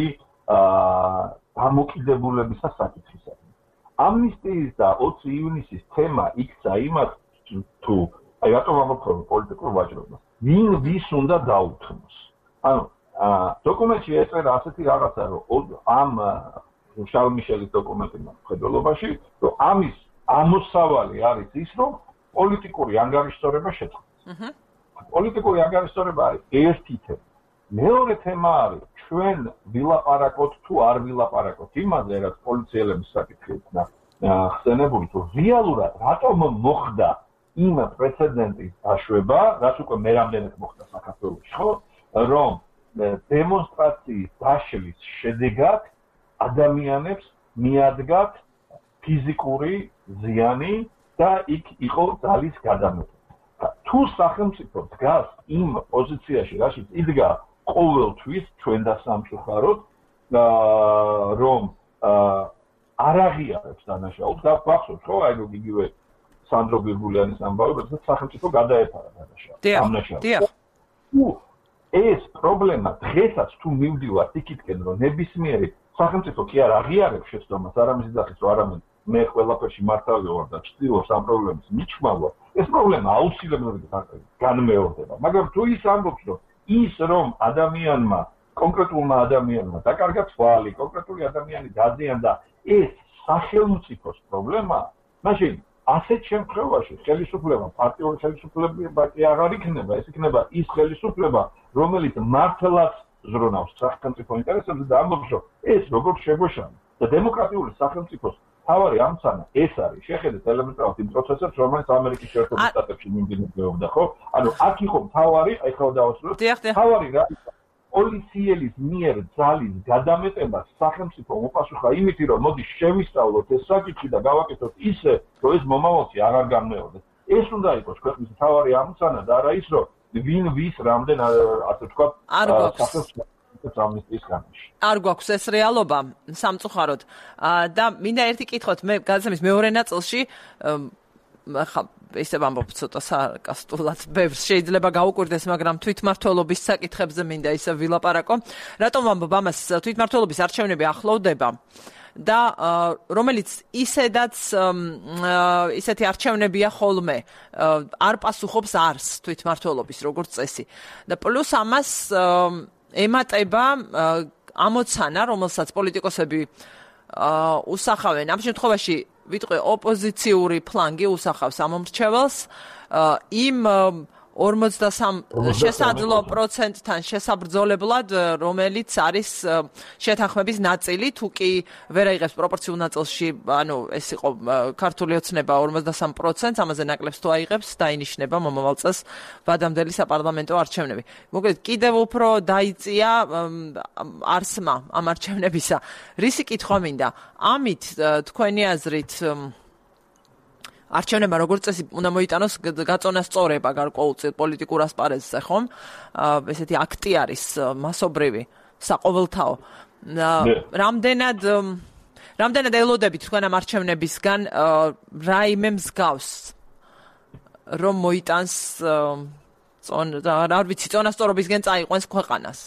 [SPEAKER 2] დამოკიდებულებისა საკითხისადმი. ამნისტიის და 20 ივნისის თემა იქცა იმას თუ აი რატომ ამოფრინე პოლიტიკურ ვაჭრობას. ვინ ვის უნდა დაუთმოს? ანუ დოკუმენტში ეწერა ასეთი რაღაცა, რომ ამ შარლ მიშელის დოკუმენტის მხედველობაში, რომ ამის ამოსავალი არის ის, რომ პოლიტიკური ანგარიშსწორება შეწყდეს. პოლიტიკური ანგარიშსწორება არის ერთი თემა. მეორე თემა არის ჩვენ ვილაპარაკოთ თუ არ ვილაპარაკოთ იმაზე, რაც პოლიციელების საკითხი იქნა ხსენებული, თუ რეალურად რატომ მოხდა იმ პრეცედენტის დაშვება, რაც უკვე მერამდენად მოხდა საქართველოში, ხო? რომ დემონსტრაციის დაშლის შედეგად ადამიანებს მიადგათ ფიზიკური ზიანი და იქ იყო ძალის გადამეტება. თუ სახელმწიფო დგას იმ პოზიციაში, რაშიც იდგა ყოველთვის ჩვენ და სამწუხაროდ, რომ არ აღიარებს დანაშაულს, გახსოვთ ხო, აი რომ იგივე სანდრო გირგულიანის ამბავი, როდესაც სახელმწიფო გადაეფარა დანაშაულს. ეს პრობლემა დღესაც თუ მივდივართ იქითკენ, რომ ნებისმიერი სახელმწიფო კი არ აღიარებს შეცდომას, არამედ იძახის, რომ არამედ მე ყველაფერში მართალი ვარ და ცდილობს ამ პრობლემის მიჩმალვა, ეს პრობლემა აუცილებლად განმეორდება. მაგრამ თუ ის ამბობს, რომ ის რომ ადამიანმა, კონკრეტულმა ადამიანმა დაკარგა თვალი, კონკრეტული ადამიანი დაზიანდა, ეს სახელმწიფოს პრობლემაა, მაშინ ასეთ შემთხვევაში ხელისუფლება, პარტიული ხელისუფლება კი აღარ იქნება, ეს იქნება ის ხელისუფლება, რომელიც მართლაც ზრუნავს სახელმწიფო ინტერესებზე და ამბობს, რომ ეს როგორ შეგვეშალა და დემოკრატიული სახელმწიფოს თავარი ამცანა ეს არის. შეხედეთ ელემენტარულად იმ პროცესებს, რომელიც ამერიკის შეერთებულ შტატებში მიმდინარეობდა, ხო? ანუ აქ იყო თავარი, აი ხო დავასრულოთ. თავარი რა პოლიციელის მიერ ძალის გადამეტება სახელმწიფო მოპასუხა იმით, რომ მოდი შევისწავლოთ ეს საკითხი და გავაკეთოთ ისე, რომ ეს მომავალში აღარ განმეორდეს. ეს უნდა იყოს ქვეყნის თავარი ამცანა და არა ის, რომ ვინ ვის რამდენ ასე ვთქვათ სახელმწიფო ამნისტიის განმში.
[SPEAKER 1] არ გვაქვს ეს რეალობა სამწუხაროდ და მინდა ერთი კითხოთ მე გადაცემის მეორე ნაწილში ხა ისე ვამბობ ცოტა სარკასტულად ბევრს შეიძლება გაუკვირდეს, მაგრამ თვითმმართველობის საკითხებზე მინდა ისე ვილაპარაკო. რატომ ვამბობ ამას? თვითმმართველობის არჩევნები ახლოვდება და რომელიც ისედაც ისეთი არჩევნებია ხოლმე არ პასუხობს არს თვითმმართველობის როგორც წესი. და პლუს ამას ემატება ამოცანა, რომელსაც პოლიტიკოსები უსახავენ. ამ შემთხვევაში ვიტყვი ოპოზიციური ფლანგი უსახავს ამომრჩეველს იმ 43 შესაძლო პროცენტთან შესაბრძოლებლად, რომელიც არის შეთანხმების ნაწილი, თუ კი ვერ აიღებს პროპორციულ ნაწილში, ანუ ეს იყო ქართული ოცნება 43%, ამაზე ნაკლებს თუ აიღებს, დაინიშნება მომავალ წელს ვადამდელი საპარლამენტო არჩევნები. მოკლედ, კიდევ უფრო დაიწია არსმა ამ არჩევნებისა. რისი კითხვა მინდა? ამით თქვენი აზრით არჩევნებმა როგორც წესი უნდა მოიტანოს გაწონასწორება გარკვეულწილ პოლიტიკურ ასპარეზზე, ხომ? ესეთი აქტი არის მასობრივი, საყოველთაო. რამდენად ელოდებით თქვენ ამ არჩევნებისგან რაიმე მსგავს რომ მოიტანს არ ვიცი, წონასწორობისგან წაიყვანს ქვეყანას?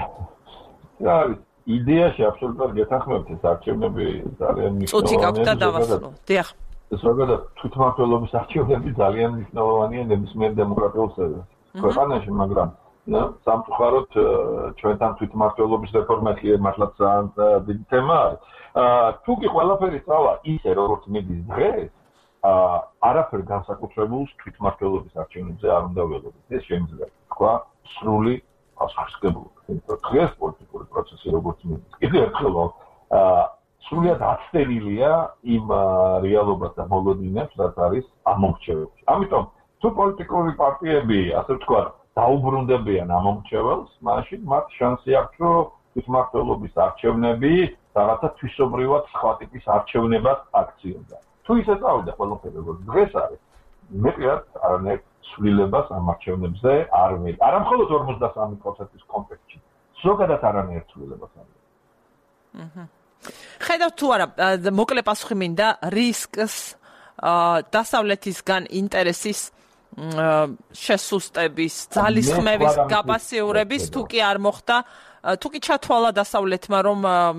[SPEAKER 2] იდეაში აბსოლუტურად გეთანხმებით, ეს არჩევნები ძალიან მნიშვნელოვანია.
[SPEAKER 1] წუთი გაქვთ და დავასრულო. დიახ.
[SPEAKER 2] ზოგადად თვითმმართველობის არჩევნები ძალიან მნიშვნელოვანია ნებისმიერ დემოკრატიულ ქვეყანაში, მაგრამ სამწუხაროდ ჩვენთან თვითმმართველობის რეფორმა კი მართლაც დიდი თემა არის. თუ კი ყველაფერი სწავლა ისე როგორც მიდის დღეს, არაფერ განსაკუთრებულს თვითმმართველობის არჩევნებზე არ უნდა ველოდოთ. ეს შეიძლება თქვა სრული პასუხისმგებლობა. დღეს პოლიტიკური პროცესი როგორც მიდის, კიდევ ერთხელ სრულიად აცდენილია იმ რეალობას და მოლოდინებს, რაც არის ამომრჩეველში. ამიტომ თუ პოლიტიკური პარტიები, ასე ვთქვათ, დაუბრუნდებიან ამომრჩეველს, მაშინ მათ შანსი აქვს, რომ თვითმმართველობის არჩევნები რაღაცა თვისობრივად სხვა ტიპის არჩევნებას აქციებდა. თუ ისე წავიდა ყველაფერი როგორც დღეს არის, მეტად არანაირ ცვლილებას ამ არჩევნებზე არ ვეძ. არა მხოლოდ 43%-ის კონტექსტში, ზოგადად არანაირ ცვლილებას არ ვეძ.
[SPEAKER 1] ხედავთ თუ არა, მოკლე პასუხი მინდა რისკს დასავლეთისგან ინტერესის შესუსტების, ძალისხმევის, გაპასიურების, თუ კი არ მოხდა, თუ კი ჩათვალა დასავლეთმა, რომ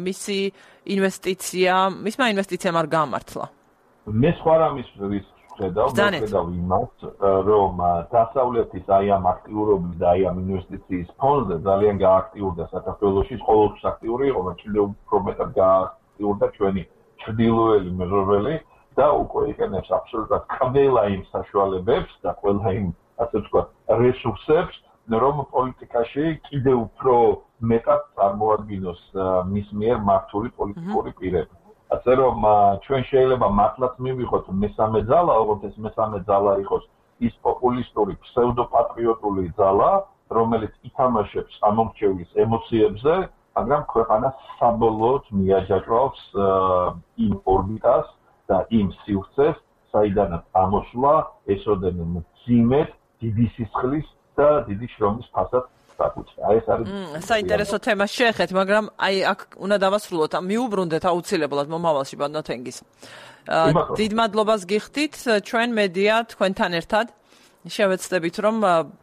[SPEAKER 1] მისმა ინვესტიციამ არ გაამართლა.
[SPEAKER 2] მე სხვა რამის რისკს ვხედავ იმას, რომ დასავლეთის აი ამ აქტიურობის და აი ამ ინვესტიციის ფონზე ძალიან გააქტიურდა საქართველოში, ყოველთვის აქტიური იყო, მაგრამ უფრო მეტად გააქტიურდა ჩვენი ჩრდილოელი მეზობელი და უკვე იყენებს აბსოლუტურად ყველა იმ საშუალებებს და ყველა იმ, ასე ვთქვათ, რესურსებს, რომ პოლიტიკაში კიდევ უფრო მეტად წარმოადგინოს მის მიერ მართული პოლიტიკური პირები. ასე რომ ჩვენ შეიძლება მართლაც მივიღოთ მესამე ძალა, როგორც ეს მესამე ძალა იყოს ის პოპულისტური ფსევდოპატრიოტული ძალა, რომელიც ითამაშებს ამომრჩევლის ემოციებზე, მაგრამ ქვეყანას საბოლოოდ მიაჯაჭვავს იმ ორბიტას და იმ სივრცეს, საიდანაც ამოსვლა ესოდენ მძიმედ დიდი სისხლის და დიდი შრომის ფასად
[SPEAKER 1] საინტერესო თემას შეეხეთ, მაგრამ აი აქ უნდა დავასრულოთ, მიუბრუნდეთ აუცილებლად მომავალში ბადნოთენგის. დიდ მადლობას გიხდით, ჩვენ მედია თქვენთან ერთად შევეცდებით რომ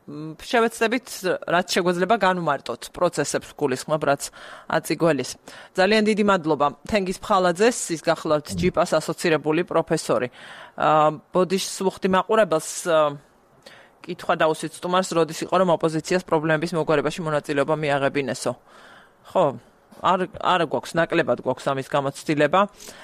[SPEAKER 1] რაც შეგვეძლება განვმარტოთ პროცესებს გულისხმობ რაც აწიგველის. ძალიან დიდი მადლობა თენგიზ ფხალაძეს, ის გახლავთ ჯიპას ასოცირებული პროფესორი. ბოდიშს ვუხდი მაყურებელს კითხვა დაუსვით სტუმარს, როდის იყო რომ ოპოზიციას პრობლემების მოგვარებაში მონაწილეობა მიაღებინესო. ხო, არ გვაქვს ნაკლებად გვაქვს ამის გამოცდილება.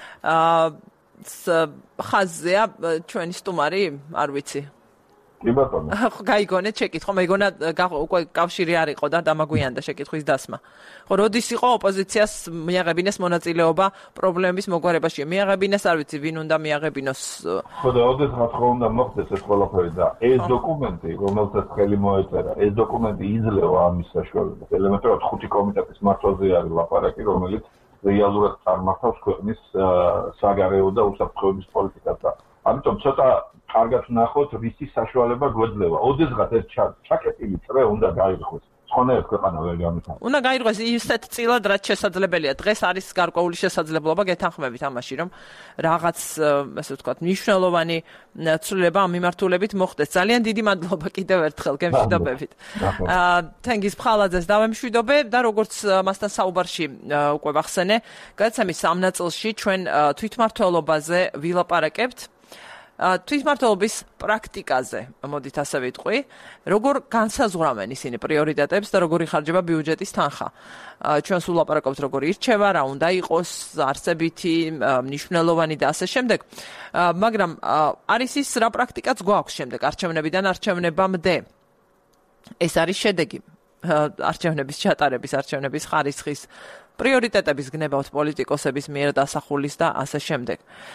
[SPEAKER 1] ხაზზეა ჩვენი სტუმარი, არ ვიცი.
[SPEAKER 2] კი ბატონო.
[SPEAKER 1] გაიგონეთ შეკითხვა, მეგონა უკვე კავშირი არ იყო და დამაგვიანდა შეკითხვის დასმა. ხო, როდის იყო ოპოზიციას მიაღებინეს მონაწილეობა პრობლემების მოგვარებაში? მიაღებინეს, არ ვიცი, ვინ უნდა მიაღებინოს.
[SPEAKER 2] ხო, და ოდესღაც ხო უნდა მოხდეს ეს ყველაფერი და ეს დოკუმენტი, რომელსაც ხელი მოეწერა, ეს დოკუმენტი იძლევა ამის საშუალებას. ელემენტარულად 5 კომიტეტის მართვაზე არის ლაპარაკი, რომელიც რეალურად წარმართავს ქვეყნის საგარეო და უსაფრთხოების პოლიტიკას და ამიტომ ცოტა კარგად ვნახოთ, რისი საშუალება გვეძლევა. ოდესღაც ეს ჩაკეტილი წრე უნდა გაირღვეს. ხონერთ ქვეყანა ვერ გამიტანს.
[SPEAKER 1] უნდა გაირღვეს ისეთ წილად, რაც შესაძლებელია. დღეს არის გარკვეული შესაძლებლობა, გეთანხმებით ამაში, რომ რაღაც, ასე ვთქვათ, მნიშვნელოვანი ცვლილება ამ მიმართულებით მოხდეს. ძალიან დიდი მადლობა კიდევ ერთხელ გემშვიდობებით. თენგიზ ფხალაძეს დავემშვიდობე და როგორც მასთან საუბარში უკვე ვახსენე, გადაცემის ამ ნაწილში ჩვენ თვითმმართველობაზე ვილაპარაკებთ. თვითმმართველობის პრაქტიკაზე, მოდით ასე ვიტყვი, როგორ განსაზღვრავენ ისინი პრიორიტეტებს და როგორ იხარჯება ბიუჯეტის თანხა. ჩვენ სულ ლაპარაკობთ როგორ ირჩევა, რა უნდა იყოს არსებითი, მნიშვნელოვანი და ასე შემდეგ. მაგრამ არის ის რა პრაქტიკაც გვაქვს შემდეგ არჩევნებიდან არჩევნებამდე. ეს არის შედეგი არჩევნების ჩატარების, არჩევნების ხარისხის, პრიორიტეტების გნებავთ პოლიტიკოსების მიერ დასახულის და ასე შემდეგ.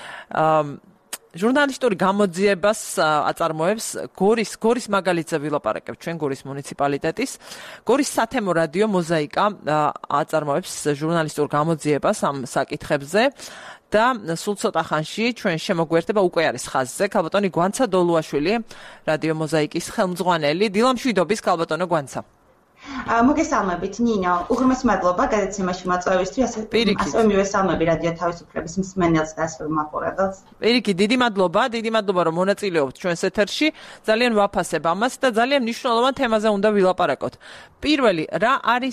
[SPEAKER 1] ჟურნალისტური გამოძიებას აწარმოებს გორის მაგალითზე ვილაპარაკებთ ჩვენ გორის მუნიციპალიტეტის. გორის სათემო რადიო მოზაიკა აწარმოებს ჟურნალისტურ გამოძიებას ამ საკითხებზე და სულ ცოტა ხანში ჩვენ შემოგვერთება უკვე არის ხაზზე ქალბატონი გვანცა დოლუაშვილი, რადიო მოზაიკის ხელმძღვანელი. დილამშვიდობის ქალბატონო გვანცა.
[SPEAKER 4] მოგესალმებით ნინო, უღრმეს მადლობა გადაცემაში მოწვევისთვის, ასევე მივესალმები რადიო თავისუფლების მსმენელს და ასევე მაყურებელს.
[SPEAKER 1] პირიქით, დიდი მადლობა რომ მონაწილეობთ ჩვენს ეთერში. ძალიან ვაფასებ ამას და ძალიან მნიშვნელოვან თემაზე უნდა ვილაპარაკოთ. პირველი, რა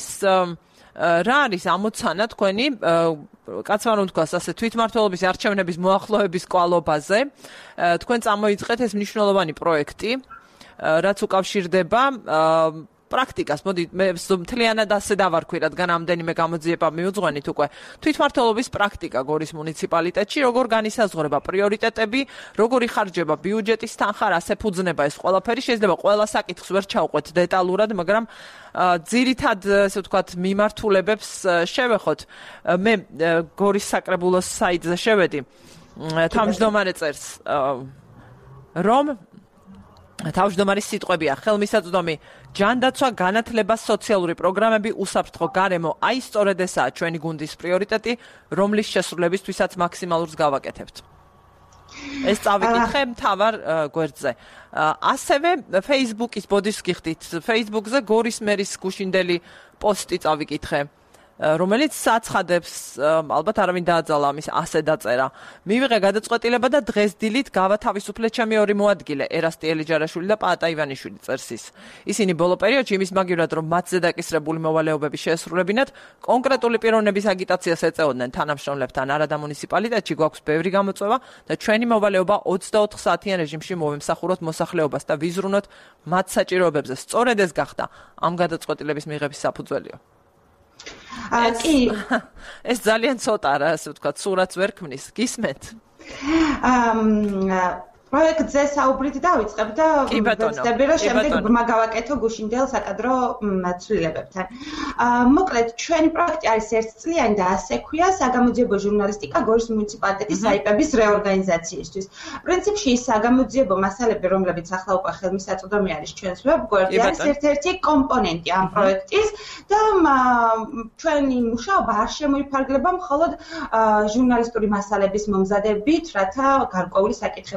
[SPEAKER 1] არის ამოცანა თქვენი კაცმან თქვას ასე თვითმმართველობის არჩევნების მოახლოების კვალობაზე? თქვენ წამოიწყეთ ეს მნიშვნელოვანი პროექტი, რაც უკავშირდება პრაქტიკას. მოდი მე მთლიანად ასე დავარქვი, რადგან ამდენიმე გამოძიება მივუძღვენით უკვე. თვითმმართველობის პრაქტიკა გორის მუნიციპალიტეტში, როგორ განისაზღვრება პრიორიტეტები, როგორ იხარჯება ბიუჯეტის თანხა, რას ეფუძნება ეს ყველაფერი. შეიძლება ყველა საკითხს ვერ ჩავყვეთ დეტალურად, მაგრამ ძირითად, ასე ვთქვათ, მიმართულებებს შევეხოთ. მე გორის საკრებულოს საიტზე შევედი. თავმჯდომარე წერს, რომ თავმჯდომარის სიტყვებია, ხელმისაწვდომი ჯანდაცვა, განათლება, სოციალური პროგრამები, უსაფრთხო გარემო, აი სწორედ ესაა ჩვენი გუნდის პრიორიტეტი, რომლის შესრულებისთვისაც მაქსიმალურს გავაკეთებთ. ეს წავიკითხე მთავარ გვერდზე. ასევე Facebook-ის ბოდიშს გიხდით, Facebook-ზე გორის მერის გუშინდელი პოსტი წავიკითხე, რომელიც საცხადებს, ალბათ არავინ დააძალა ამის ასე დაწერა. მივიღე გადაწყვეტილება და დღეს დილით გავათავისუფლე ჩემი ორი მოადგილე, ერასტი ელიჯარაშვილი და პაატა ივანიშვილი წერს ის. ისინი ბოლო პერიოდში იმის მაგივრად, რომ მათზე დაკისრებული მოვალეობები შეესრულებინათ, კონკრეტული პიროვნების აგიტაციას ეწეოდნენ თანამშრომლებთან. არადა მუნიციპალიტეტში გვაქვს ბევრი გამოწვევა და ჩვენი მოვალეობა 24 საათიან რეჟიმში მოვემსახუროთ მოსახლეობას და ვიზრუნოთ მათ საჭიროებებზე. სწორედ ეს გახდა ამ გადაწყვეტილების მიღების საფუძველიო. ეს ძალიან ცოტა რა, ასე ვთქვათ, სურათს ვერ ქმნის. გისმენთ?
[SPEAKER 4] პროექტზე საუბრით დავიწყებ და ვეცდები რომ შემდეგ ბრმა გავაკეთო გუშინდელ საკადრო ცვლილებებთან. მოკლედ, ჩვენი პროექტი არის ერთწლიანი და ასე ქვია საგამოძიებო ჟურნალისტიკა გორის მუნიციპალიტეტის საიტების რეორგანიზაციისთვის. პრინციპში ის საგამოძიებო მასალები, რომლებიც ახლა უკვე ხელმისაწვდომი არის ჩვენს ვებგვერდზე, არის ერთ-ერთი კომპონენტი ამ პროექტის და ჩვენი მუშაობა არ შემოიფარგლება მხოლოდ ჟურნალისტური მასალების მომზადებით, რათა გარკვეული საკითხების და პრობლემების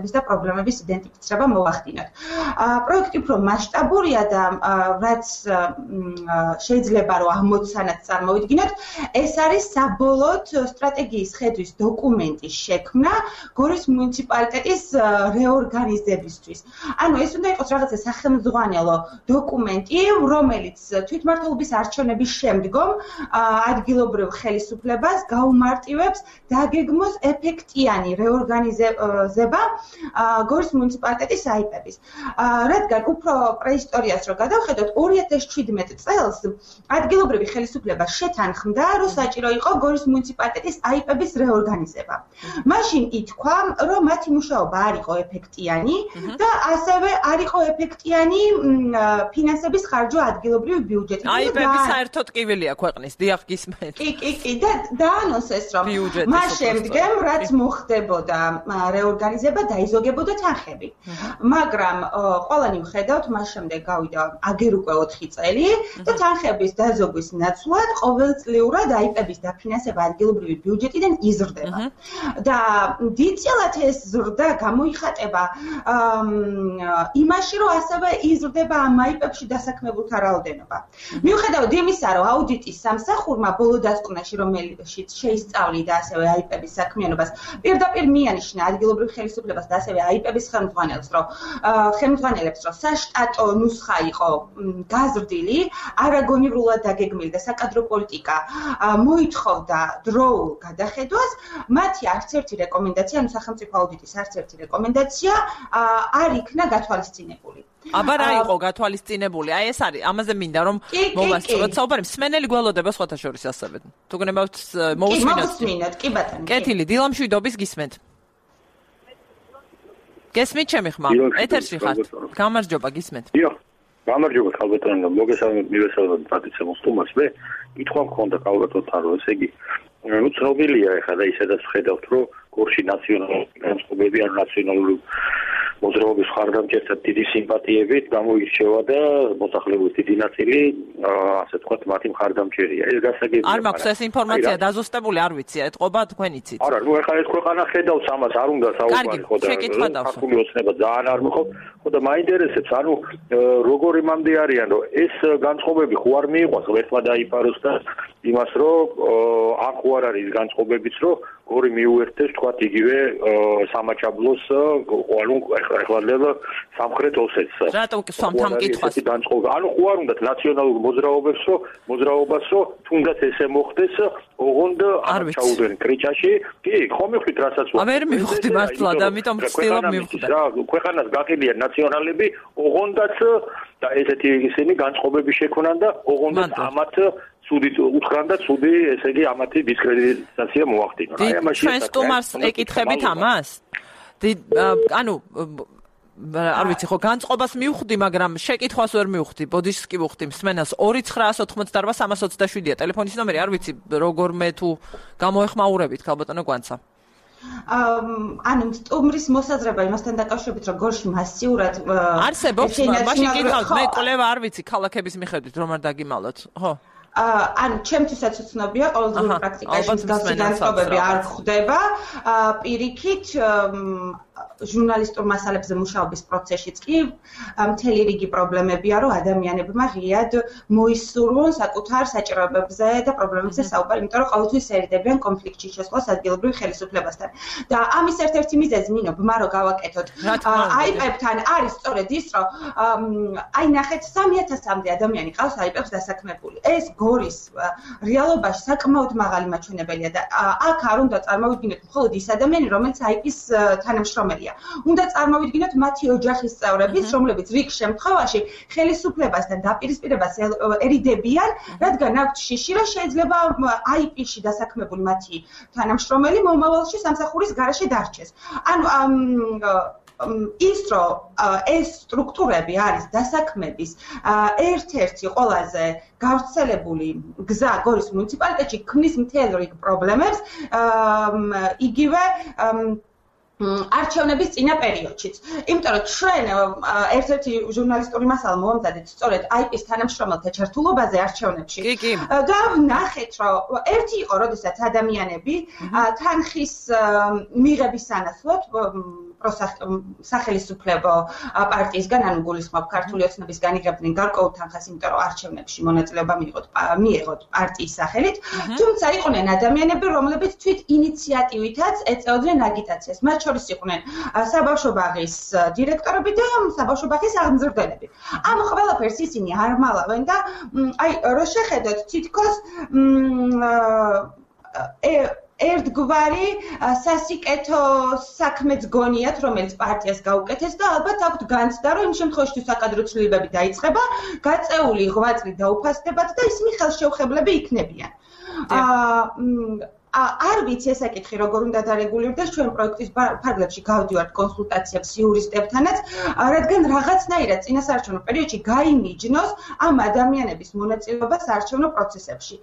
[SPEAKER 4] პრობლემების იდენტიფიცირება მოვახდინოთ. პროექტი უფრო მასშტაბურია და რაც შეიძლება რომ ამოცანად წარმოვიდგინოთ, ეს არის საბოლოოდ სტრატეგიის ხედვის დოკუმენტის შექმნა გორის მუნიციპალიტეტის რეორგანიზებისთვის. ანუ ეს უნდა იყოს რაღაცა სახელმძღვანელო დოკუმენტი, რომელიც თვითმმართველობის არჩევნების შემდგომ ადგილობრივ ხელისუფლებას გაუმარტივებს დაგეგმოს ეფექტიანი რეორგანიზება გორის მუნიციპალიტეტის აიპების. რადგან უფრო პრეისტორიას რო გადავხედოთ, 2017 წელს ადგილობრივი ხელისუფლება შეთანხმდა, რომ საჭირო იყო გორის მუნიციპალიტეტის აიპების რეორგანიზება. მაშინ ითქვა, რომ მათი მუშაობა არ იყო ეფექტიანი და ასევე არ იყო ეფექტიანი ფინანსების ხარჯვა ადგილობრივი ბიუჯეტით.
[SPEAKER 1] აიპები საერთოდ ტკივილია ქვეყნის, დიახ გისმენთ.
[SPEAKER 4] კი და ანონსეს რომ მას შემდგომ რაც მოხდებოდა რეორგანიზება დაიზოგებოდა თანხები. მაგრამ ყველანი ვხედავთ, მას შემდეგ გავიდა აგერ უკვე 4 წელი და თანხების დაზოგვის ნაცვლად ყოველწლიურად აიპების დაფინანსება ადგილობრივი ბიუჯეტიდან იზრდება. და დიდწილად ეს ზრდა გამოიხატება იმაში, რომ ასევე იზრდება ამ აიპებში დასაქმებულთა რაოდენობა. მიუხედავად იმისა, რომ აუდიტის სამსახურმა ბოლო დასკვნაში, რომელშიც შეისწავლიდა ასევე აიპების საქმიანობას, პირდაპირ მიანიშნა ადგილობრივ ხელისუფლებას და ასევე აიპების ხელმძღვანელებს, რომ საშტატო ნუსხა იყო გაზრდილი, არაგონივრულად დაგეგმილი და საკადრო პოლიტიკა მოითხოვდა დროულ გადახედვას, მათი არც ერთი რეკომენდაცია, ანუ სახელმწიფო აუდიტის არც ერთი რეკომენდაცია არ იქნა გათვალისწინებული.
[SPEAKER 1] აბა რა იყო გათვალისწინებული? აი ეს არის, ამაზე მინდა რომ მოვასწროთ. საუბარი მსმენელი გველოდება სხვათა შორის ასევე. თუ გნებავთ
[SPEAKER 4] მოვუსმინოთ, კი ბატონო.
[SPEAKER 1] კეთილი, დილამშვიდობის გისმენთ. გესმით ჩემი ხმა? ეთერში ხართ. გამარჯობა, გისმენთ.
[SPEAKER 5] გამარჯობა ქალბატონო, მოგესალმებით მივესალმებით პატრიცია მოსტუმარს. მე ითქვა მქონდა ქალბატონთან, რომ ესე იგი ცნობილია ეხლა და ისედაც ხედავთ, რომ გორში ნაციონალური განწყობები ან ნაციონალური მოძრაობის ხარდამჭერთან დიდი სიმპათიებით გამოირჩევა და მოსახლეობის დიდი ნაწილი, ასე ვთქვათ, მათი მხარდამჭერია. ეს გასაგებია.
[SPEAKER 1] არ მაქვს ეს ინფორმაცია დაზუსტებული, არ ვიცი, ეთყობა თქვენ იცით.
[SPEAKER 5] არა, ნუ ეხლა ეს ქვეყანა ხედავს ამას, არ უნდა საუბარი ხო და ხალხური ოცნება ძალიან არ მოხდა, ხო და მაინტერესებს, ანუ როგორი მამდე არიან, რომ ეს განწყობები ხო არ მიიყვას ერთმა დაიფაროს და იმას, რომ არ ხო არ არის განწყობებიც, რომ გორი მიუერთდეს, თქვათ, იგივე სამაჩაბლოს, ანუ ეხლადება სამხრეთ ოსეთს.
[SPEAKER 1] რატო სვამთ ამ კითხვას?
[SPEAKER 5] ანუ ხო არ უნდათ ნაციონალურ მოძრაობას, რომ თუნდაც ესე მოხდეს, ოღონდ არ ჩაუდენ კრიჭაში. კი, ხომ მივხვდით რასაც ვარ.
[SPEAKER 1] ვერ მივხვდი მართლა და ამიტომ ვცდილობ მივხვდა.
[SPEAKER 5] ქვეყანას გაყიდიან ნაციონალები, ოღონდაც და ესეთი ისინი განწყობები შექმნან და ოღონდაც ამათ სუდით უთხრან და სუდი, ესე იგი, ამათი დისკრედიტაცია მოახდინონ.
[SPEAKER 1] აი ამაში ჩვენ სტუმარს ეკითხებით ამას? ანუ არ ვიცი ხო განწყობას მივხვდი, მაგრამ შეკითხვას ვერ მივხვდი. ბოდიშს კი ვხვდი მსმენელს 2988327-ია ტელეფონის ნომერი, არ ვიცი როგორმე თუ გამოეხმაურებით ქალბატონო გვანცა.
[SPEAKER 4] ანუ სტუმრის მოსაზრება იმასთან დაკავშირებით, რომ გორში მასიურად
[SPEAKER 1] არსებობს, მაშინ გითხავთ, მე კვლევა არ ვიცი ქალაქების მიხედვით რომ არ დაგიმალოთ, ხო?
[SPEAKER 4] ანუ ჩემთვისაც უცნობია, ყოველდღიური პრაქტიკაში მსგავსი განწყობები არ გვხდება. პირიქით ჟურნალისტურ მასალებზე მუშაობის პროცესშიც კი მთელი რიგი პრობლემებია, რომ ადამიანებმა ღიად მოისურვონ საკუთარ საჭიროებებზე და პრობლემებზე საუბარი, იმიტომ რომ ყოველთვის ერიდებიან კონფლიქტში შესვლას ადგილობრივ ხელისუფლებასთან. და ამის ერთ-ერთი მიზეზი მინო ბმა რო გავაკეთოთ. აიპებთან არის სწორედ ის, რომ აი ნახეთ 3000-მდე ადამიანი ყავს აიპებს დასაქმებული. ეს გორის რეალობაში საკმაოდ მაღალი მაჩვენებელია და აქ არ უნდა წარმოვიდგინოთ მხოლოდ ის ადამიანი, რომელიც აიპის თანამშრომელია. უნდა წარმოვიდგინოთ მათი ოჯახის წევრებიც, რომლებიც რიგ შემთხვევაში ხელისუფლებასთან დაპირისპირებას ერიდებიან, რადგან აქვთ შიში, რომ შეიძლება აიპში დასაქმებული მათი თანამშრომელი მომავალში სამსახურის გარეშე დარჩეს. ანუ ის რომ ეს სტრუქტურები არის დასაქმების ერთ-ერთი ყველაზე გავრცელებული გზა გორის მუნიციპალიტეტში, ქმნის მთელ რიგ პრობლემებს, იგივე არჩევნების წინა პერიოდშიც. იმიტომ რომ ჩვენ ერთ-ერთი ჟურნალისტური მასალა მოვამზადეთ სწორედ აიპის თანამშრომელთა ჩართულობაზე არჩევნებში. და ნახეთ, რომ ერთი იყო, როდესაც ადამიანები თანხის მიღების სანაცვლოდ სახელმწიფო პარტიისგან, ანუ გულისხმობ ქართული ოცნებისგან იღებდნენ გარკვეულ თანხას, იმიტომ რომ არჩევნებში მონაწილეობა მიიღოთ პარტიის სახელით, თუმცა იყვნენ ადამიანები, რომლებიც თვით ინიციატივითაც ეწეოდნენ აგიტაციას. მათ შორის იყვნენ საბავშვო ბაღის დირექტორები და საბავშვო ბაღის აღმზრდელები. ამ ყველაფერს ისინი არ მალავენ და აი რო შეხედოთ თითქოს ერთგვარი სასიკეთო საქმეც გონიათ, რომელიც პარტიას გაუკეთეს და ალბათ აქვთ განცდა, რომ იმ შემთხვევაში თუ საკადრო ცვლილებები დაიწყება, გაწეული ღვაწლი დაუფასდებათ და ისინი ხელშეუხებლები იქნებიან. არ ვიცი ეს საკითხი როგორ უნდა დარეგულირდეს, ჩვენ პროექტის ფარგლებში გავდივართ კონსულტაციებს იურისტებთანაც, რადგან რაღაცნაირად წინასაარჩევნო პერიოდში გაიმიჯნოს ამ ადამიანების მონაწილეობა საარჩევნო პროცესებში.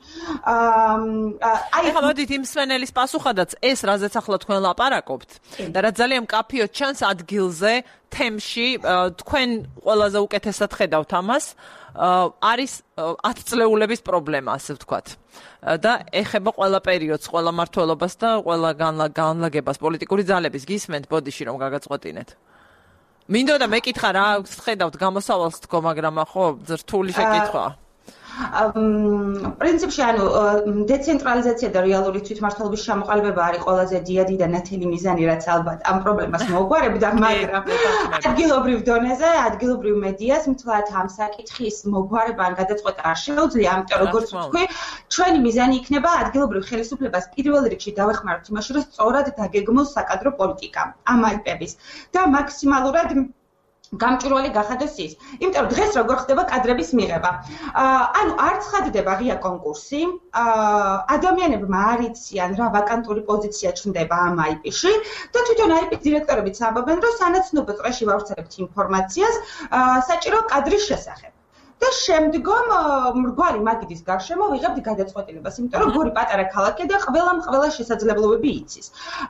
[SPEAKER 1] ეხლა მოდით იმ სვენელის პასუხადაც ეს რაზეც ახლა თქვენ ლაპარაკობთ და რაც ძალიან მკაფიოდ ჩანს ადგილზე თემში, თქვენ ყველაზე უკეთესად ხედავთ ამას, არის 10 წლეულების პრობლემა, ასე ვთქვათ. და ეხება ყველა პერიოდს, ყველა მმართველობას და ყველა განლაგებას პოლიტიკური ძალების გისმენთ ბოდიში რომ გაგაწყვეტინეთ. მინდოდა მეკითხა რა ხედავთ გამოსავალს თქო, მაგრამ ხო რთული შეკითხვაა.
[SPEAKER 4] პრინციპში ანუ დეცენტრალიზაცია და რეალური თვითმმართველობის ჩამოყალიბება არის ყველაზე დიდი და ნათელი მიზანი, რაც ალბათ ამ პრობლემას მოუგვარებდა, მაგრამ ადგილობრივ დონეზე, ადგილობრივ მედიას მთლად ამ საკითხის მოგვარება ან გადაწყვეტა არ შეუძლია, ამიტომ როგორც ვთქვი, ჩვენი მიზანი იქნება ადგილობრივ ხელისუფლებას პირველ რიგში დავეხმაროთ იმაში, რომ სწორად დაგეგმოს საკადრო პოლიტიკა ამ ალპების და მაქსიმალურად გამჭვირვალე გახადოს ის. იმიტომ რომ დღეს როგორ ხდება კადრების მიღება. ანუ არ ცხადდება ღია კონკურსი, ადამიანებმა არ იციან რა ვაკანტური პოზიცია ჩნდება ამ IP-ში და თვითონ IP-ის დირექტორებიც ამბობენ, რომ სანაცნობო წრეში ვავრცელებთ ინფორმაციას საჭირო კადრის შესახებ. და შემდგომ მრგვალი მაგიდის გარშემო ვიღებთ გადაწყვეტილებას, იმიტომ რომ გორი პატარა ქალაქია და ყველა შესაძლებლობები იცის.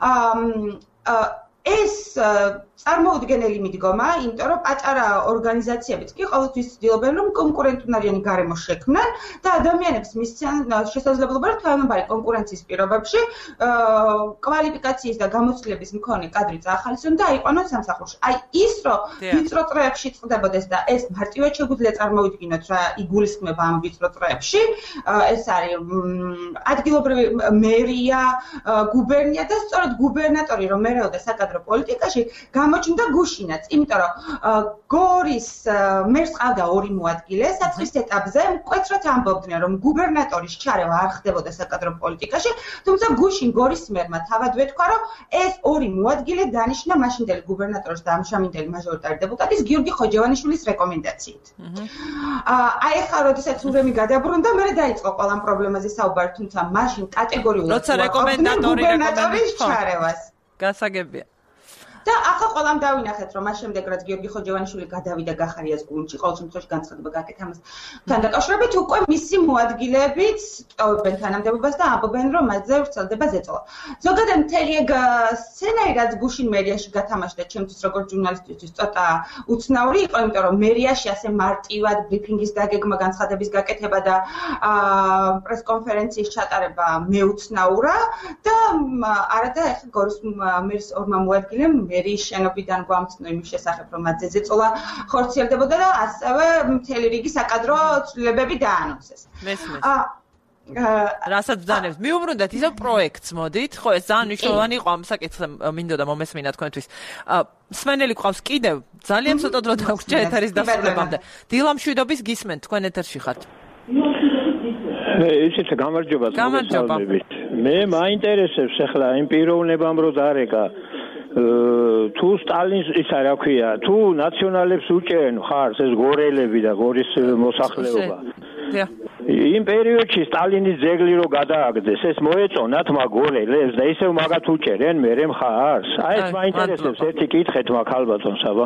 [SPEAKER 4] ეს წარმოუდგენელი მიდგომა, იმიტომ რომ პატარა ორგანიზაციებიც კი ყოველთვის ცდილობენ, რომ კონკურენტუნარიანი გარემო შექმნან და ადამიანებს მისცენ შესაძლებლობა, რომ თანაბარი კონკურენციის პირობებში კვალიფიკაციის და გამოცდილების მქონე კადრი წაახალისონ და აიყვანონ სამსახურში. აი ის, რომ ვიწრო წრეებში წყდებოდეს და ეს მარტივად შეგვიძლია წარმოვიდგინოთ, რა იგულისხმება ამ ვიწრო წრეებში, ეს არის ადგილობრივი მერია, გუბერნია და სწორედ გუბერნატორი, რომ მერეოდა საკადრო პოლიტიკაში, გამოჩნდა გუშინაც, იმიტომ რომ გორის მერს ყავდა 2 მოადგილე, საწყის ეტაპზე მკვეთრად ამბობდნენ, რომ გუბერნატორის ჩარევა არ ხდებოდა საკადრო პოლიტიკაში, თუმცა გუშინ გორის მერმა თავად ვეთქვა, რომ ეს 2 მოადგილე დანიშნა მაშინდელი გუბერნატორის და ამჟამინდელი მაჟორიტარი დეპუტატის გიორგი ხოჯევანიშვილის რეკომენდაციით. აი ახლა როდესაც ურემი გადაბრუნდა, მერე დაიწყო ყველა ამ პრობლემაზე საუბარი, თუმცა მაშინ კატეგორიულად
[SPEAKER 1] როცა რეკომენდატორის
[SPEAKER 4] ჩარევას.
[SPEAKER 1] გასაგებია.
[SPEAKER 4] და ახლა ყველამ დავინახეთ, რომ მას შემდეგ რაც გიორგი ხოჯევანიშვილი გადავიდა გახარიას გუნდში, ყოველ შემთხვევაში განცხადება გაკეთე ამასთან დაკავშირებით, უკვე მისი მოადგილეებიც ტოვებენ თანამდებობას და ამბობენ, რომ მასზე ვრცელდება ზეწოლა. ზოგადად მთელი ეგ სცენარი, რაც გუშინ მერიაში გათამაშდა, ჩემთვის როგორც ჟურნალისტისთვის ცოტა უცნაური იყო, იმიტომ რომ მერიაში ასე მარტივად ბრიფინგის დაგეგმა, განცხადების გაკეთება და პრესკონფერენციის ჩატარება მეუცნაურა და არადა ახლა გორის მერის 2 მოადგილემ მერიის შენობიდან გვამცნო იმის შესახებ, რომ მათზე ზეწოლა ხორციელდებოდა და ასევე მთელი რიგი საკადრო ცვლილებები დაანონსეს.
[SPEAKER 1] მესმის. რასაც ბრძანებს. მიუბრუნდეთ ისო პროექტს მოდით, ხო ეს ძალიან მნიშვნელოვანი იყო ამ საკითხზე მინდოდა მომესმინა თქვენთვის. სვენელი ყავს კიდევ ძალიან ცოტა დრო დაგვრჩა ეთერის დასრულებამდე. დილამშვიდობის გისმენთ, თქვენ ეთერში ხართ.
[SPEAKER 6] ისიც გამარჯობა. მე მაინტერესებს ახლა იმ პიროვნებამ რო დარეკა თუ სტალინს ისა რა ქვია, თუ ნაციონალებს უჭერენ ხარს ეს გორელები და გორის მოსახლეობა. იმ პერიოდში სტალინის ძეგლი რო გადააგდეს, ეს მოეწონათ მაგორელებს და ისევ მაგათ უჭერენ მერე მხარს. აი ეს მაინტერესებს ერთი კითხეთ მაგ ალბათონს აბა.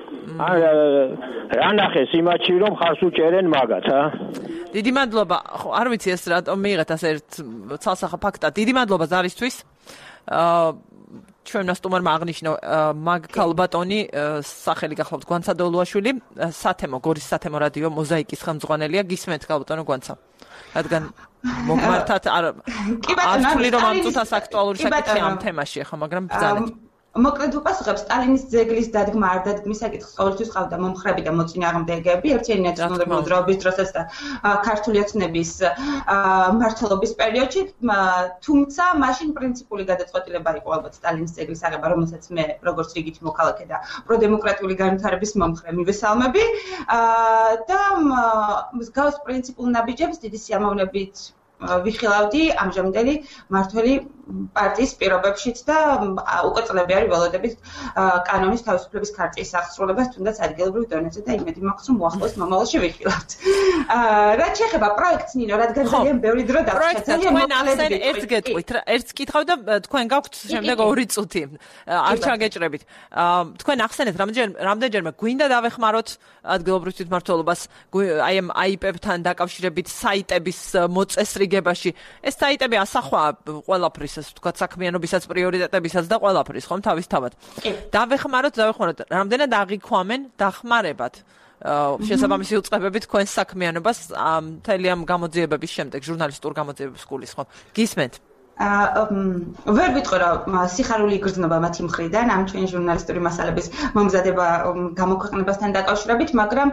[SPEAKER 6] რა ნახეს იმათში რომ ხარს უჭერენ მაგათ,
[SPEAKER 1] დიდი მადლობა. ხო, არ ვიცი ეს რატომ მიიღეთ ასე ერთ ცალსახა ფაქტად. დიდი მადლობა ზარისთვის. ჩვენმა სტუმარმა აღნიშნა მაგ ქალბატონი სახელი გახლავთ გვანცა დოლუაშვილი, სათემო გორის სათემო რადიო მოზაიკის ხელმძღვანელია. გისმენთ ქალბატონო გვანცა. რადგან მოგმართათ არ ვთვლი რომ ამ წუთას აქტუალური საკითხია ამ თემაში ახლა, მაგრამ ბრძანეთ.
[SPEAKER 4] მოკლედ უპასუხებ სტალინის ძეგლის დადგმა არ დადგმის საკითხს ყოველთვის ყავდა მომხრები და მოწინააღმდეგეები ერთიანი ნაციონალური მოძრაობის დროსაც და ქართული ოცნების მმართველობის პერიოდში, თუმცა მაშინ პრინციპული გადაწყვეტილება იყო ალბათ სტალინის ძეგლის აღება, რომელსაც მე როგორც რიგითი მოქალაქე და პროდემოკრატიული განვითარების მომხრე მივესალმები და მსგავს პრინციპულ ნაბიჯებს დიდი სიამოვნებით ვიხილავდი ამჟამინდელი მმართველი პარტიის პირობებშიც და უკვე წლები არის ველოდებით კანონის თავისუფლების ქარტიის აღსრულებას თუნდაც ადგილობრივ დონეზე და იმედი მაქვს რომ უახლოეს მომავალში ვიხილავთ. რაც შეეხება პროექტს ნინო, რადგან ძალიან ბევრი დრო დაგვჭირდა ძალიან მოკლედ
[SPEAKER 1] ერთს გეტყვით, ერთს კითხავ და თქვენ გაქვთ შემდეგ 2 წუთი. არ ჩაგეჭრებით. თქვენ ახსენეთ რამდენჯერმე გვინდა დავეხმაროთ ადგილობრივ თვითმმართველობას აი ამ აიპებთან დაკავშირებით საიტების მოწესრიგებაში. ეს საიტები ასახვა ყველაფრის თქვათ საქმიანობისაც პრიორიტეტებისაც და ყველაფრის ხომ თავისთავად. დავეხმაროთ, რამდენად აღიქვამენ დახმარებად შესაბამისი უწყებები თქვენს საქმიანობას მთელი ამ გამოძიებების შემდეგ, ჟურნალისტურ გამოძიებების გულის ხომ. გისმენთ?
[SPEAKER 4] ვერ ვიტყვი რომ სიხარული იგრძნობა მათი მხრიდან ამ ჩვენი ჟურნალისტური მასალების მომზადება გამოქვეყნებასთან დაკავშირებით, მაგრამ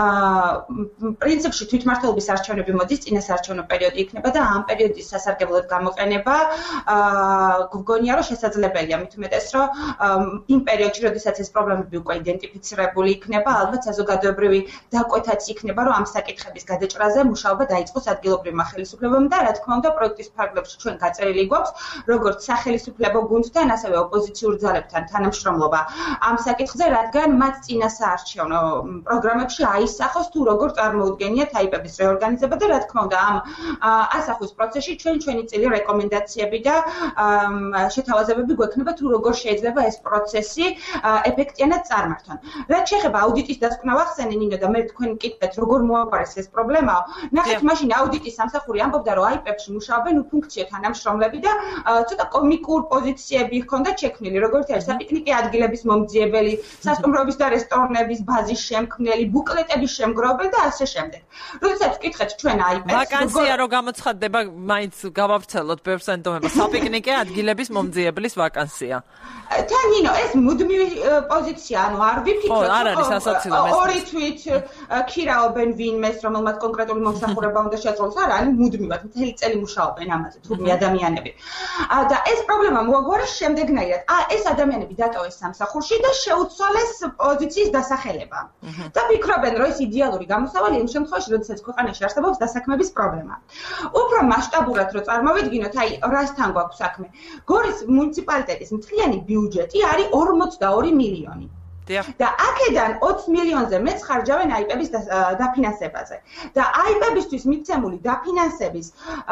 [SPEAKER 4] პრინციპში თვითმმართველობის არჩევნები მოდის, წინასაარჩევნო პერიოდი იქნება და ამ პერიოდის სასარგებლოდ გამოყენება გვგონია რომ შესაძლებელია, მით უმეტეს რომ იმ პერიოდში, როდესაც ეს პრობლემები უკვე იდენტიფიცირებული იქნება, ალბათ საზოგადოებრივი დაკვეთაც იქნება, რომ ამ საკითხების გადაჭრაზე მუშაობა დაიწყოს ადგილობრივმა ხელისუფლებამ და რა თქმა უნდა პროექტის ფარგლებში ჩვენ გაწერილი გვაქვს, როგორც სახელისუფლებო გუნდთან, ასევე ოპოზიციურ ძალებთან თანამშრომლობა ამ საკითხზე, რადგან მათ წინასაარჩევნო პროგრამებში აისახოს თუ როგორ წარმოუდგენიათ აიპების რეორგანიზება და რა თქმა უნდა ამ ასახვის პროცესში ჩვენი წილი რეკომენდაციები და შეთავაზებები გვექნება თუ როგორ შეიძლება ეს პროცესი ეფექტიანად წარმართონ. რაც შეეხება აუდიტის დასკვნა ვახსენე ნინო და მე თქვენ მკითხეთ როგორ მოაყარეს ეს პრობლემაო. ნახეთ მაშინ აუდიტის სამსახური ამბობდა რომ აიპებში მუშაობენ უფუნქციო თანამშრომლები და ცოტა კომიკურ პოზიციები ჰქონდა შექმნილი, როგორც არის საპიკნიკე ადგილების მომძიებელი, სასტუმროების და რესტორნების ბაზის შემქმნელი, ბუკლეტების შემგროვებელი და ასე შემდეგ. როდესაც ვკითხეთ ჩვენ აიპებს,
[SPEAKER 1] ვაკანსია რო გამოცხადდება, მაინც გავავრცელოთ ბევრ სენდომებას, საპიკნიკე ადგილების მომძიებლის ვაკანსია.
[SPEAKER 4] თან ნინო, ეს მუდმივი პოზიცია, ანუ არ ვიფიქროთ,
[SPEAKER 1] არ არის ასოცირებული.
[SPEAKER 4] ორი თვით ქირაობენ ვინმეს, რომელმაც კონკრეტული მომსახურება უნდა შეასრულოს, არა, ანუ მუდმივად მთელი წელი მუშაობენ ამაზე, თურმე ადამიანები. და ეს პრობლემა მოაგვარეს შემდეგნაირად. ეს ადამიანები დატოვეს სამსახურში და შეუცვალეს პოზიციის დასახელება. და ფიქრობენ, რომ ეს იდეალური გამოსავალი იმ შემთხვევაში, როდესაც ქვეყანაში არსებობს დასაქმების პრობლემა. უფრო მასშტაბურად რო წარმოვიდგინოთ, აი რასთან გვაქვს საქმე. გორის მუნიციპალიტეტის მთლიანი ბიუჯეტი არის 42 მილიონი. და აქედან 20 მილიონზე მეც ხარჯავენ აიპების დაფინანსებაზე. და აიპებისთვის მიცემული დაფინანსების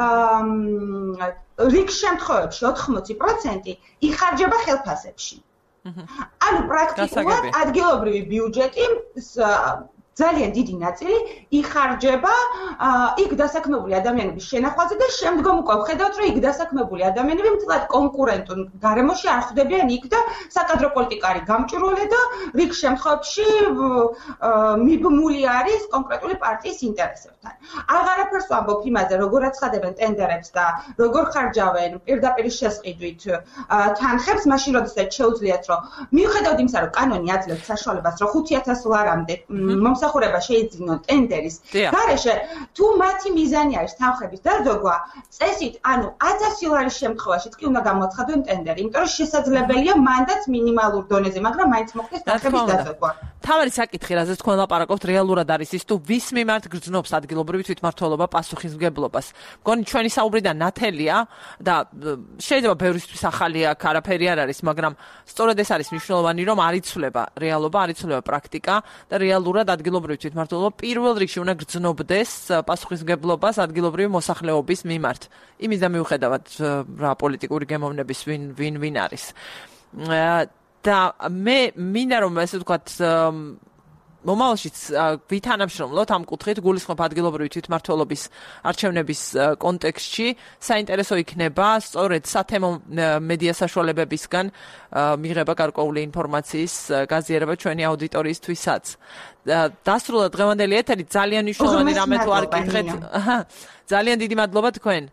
[SPEAKER 4] რიგ შემთხვევებში 80% იხარჯება ხელფასებში. ანუ პრაქტიკულად ადგილობრივი ბიუჯეტი ძალიან დიდი ნაწილი იხარჯება იქ დასაქმებული ადამიანების შენახვაზე და შემდგომ უკვე ვხედავთ, რომ იქ დასაქმებული ადამიანები მთლად კონკურენტულ გარემოში არ ხვდებიან იქ და საკადრო პოლიტიკა არის გამჭვირვალე და რიგ შემთხვევებში მიბმული არის კონკრეტული პარტიის ინტერესებთან. აღარაფერს ვამბობ იმაზე, როგორ აცხადებენ ტენდერებს და როგორ ხარჯავენ პირდაპირ შესყიდვით თანხებს, მაშინ როდესაც შეუძლიათ, რომ მიუხედავად იმისა, რომ კანონი აძლევს საშუალებას, რომ 5,000 ლარამდე ხურება შეიძინონ ტენდერის გარეშე თუ მათი მიზანი არის თანხების დაზოგვა წესით ანუ 1000 ლარის შემთხვევაშიც კი უნდა გამოაცხადონ ტენდერი იმიტომ რომ შესაძლებელია მანდაც მინიმალურ დონეზე მაგრამ მაინც მოხდეს თანხების დაზოგვა
[SPEAKER 1] თავარი საკითხი რაზეც თქვენ ლაპარაკობთ რეალურად არის ის თუ ვის მიმართ გრძნობს ადგილობრივი თვითმმართველობა პასუხისმგებლობას მგონი ჩვენი საუბრიდან ნათელია და შეიძლება ბევრისთვის ახალია არაფერი არ არის მაგრამ სწორედ ეს არის მნიშვნელოვანი რომ არ იცვლება რეალობა არ იცვლება პრაქტიკა და რეალურად ადგილობრივი თვითმმართველობა პირველ რიგში უნდა გრძნობდეს პასუხისმგებლობას ადგილობრივი მოსახლეობის მიმართ. იმის და მიუხედავად რა პოლიტიკური გემოვნების ვინ არის. და მე მინდა რომ ესე ვთქვათ მომავალშიც ვითანამშრომლოთ ამ კუთხით გულისხმობ ადგილობრივი თვითმმართველობის არჩევნების კონტექსტში საინტერესო იქნება სწორედ სათემო მედია საშუალებებისგან მიღება გარკვეული ინფორმაციის გაზიარება ჩვენი აუდიტორიისთვისაც. დასრულდა დღევანდელი ეთერი ძალიან მნიშვნელოვანი რამე თუ არ გითხეთ. ძალიან დიდი მადლობა თქვენ.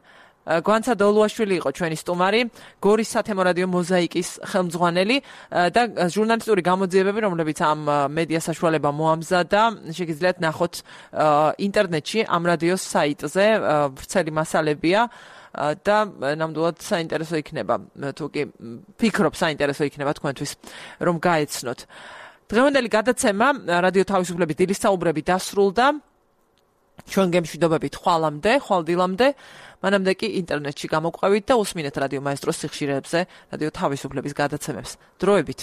[SPEAKER 1] გვანცა დოლუაშვილი იყო ჩვენი სტუმარი, გორის სათემო რადიო მოზაიკის ხელმძღვანელი და ჟურნალისტური გამოძიებები, რომლებიც ამ მედია საშუალება მოამზადა, შეგიძლიათ ნახოთ ინტერნეტში ამ რადიოს საიტზე, ვრცელი მასალებია და ნამდვილად საინტერესო იქნება, თუ კი ფიქრობ საინტერესო იქნება თქვენთვის, რომ გაეცნოთ. დღევანდელი გადაცემა რადიო თავისუფლების დილის საუბრები დასრულდა. ჩვენ გემშვიდობებით ხვალ დილამდე, მანამდე კი ინტერნეტში გამოყვებით და უსმინეთ რადიო მაესტროს სიხშირეებზე რადიო თავისუფლების გადაცემებს. დროებით.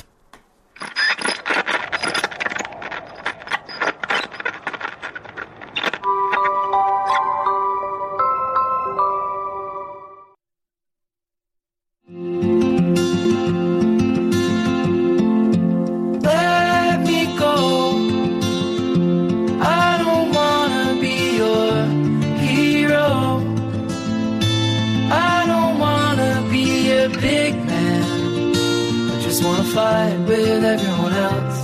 [SPEAKER 7] Fight with everyone else.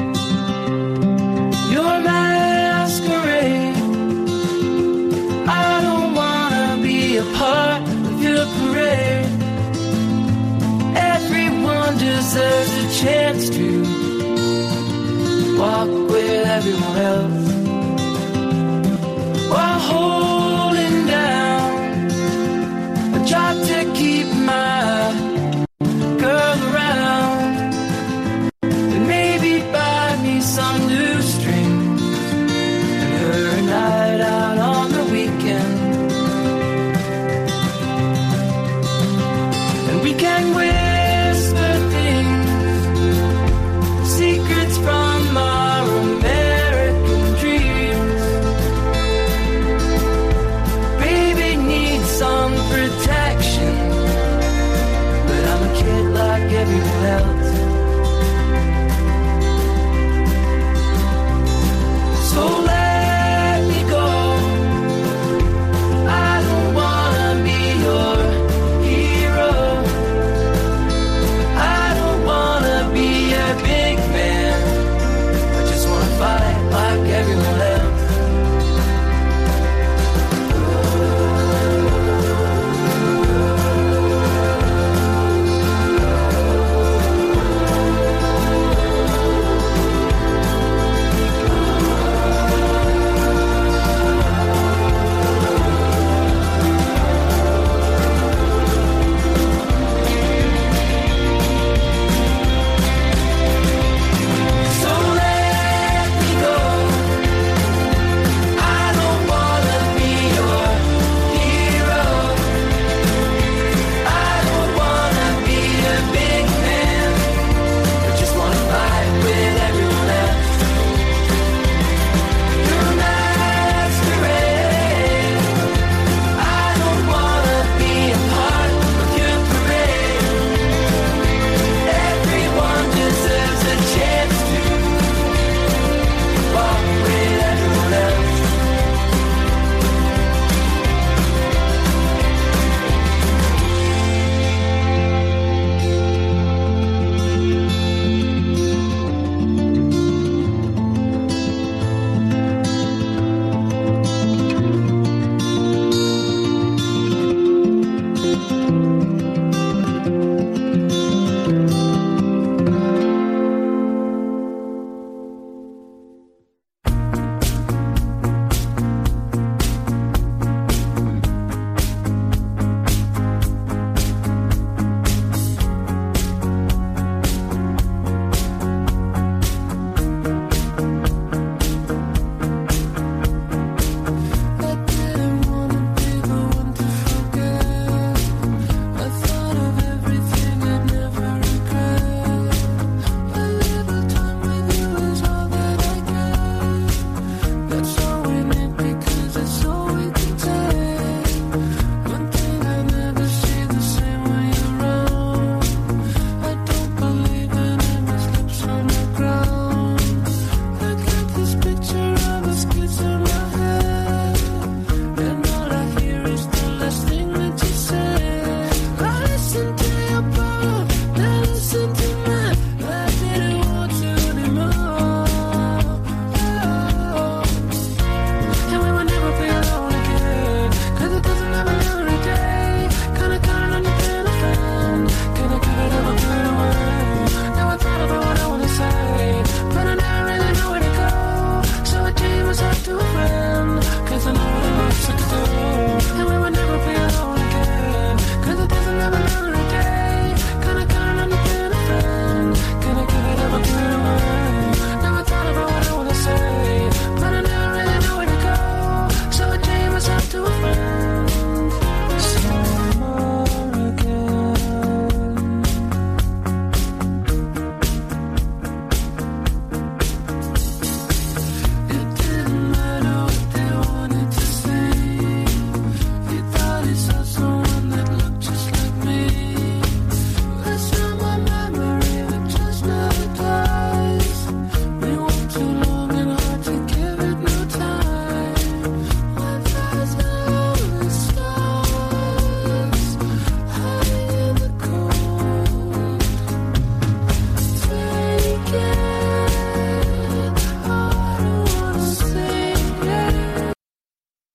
[SPEAKER 7] Your masquerade. I don't wanna be a part of your parade. Everyone deserves a chance to walk with everyone else.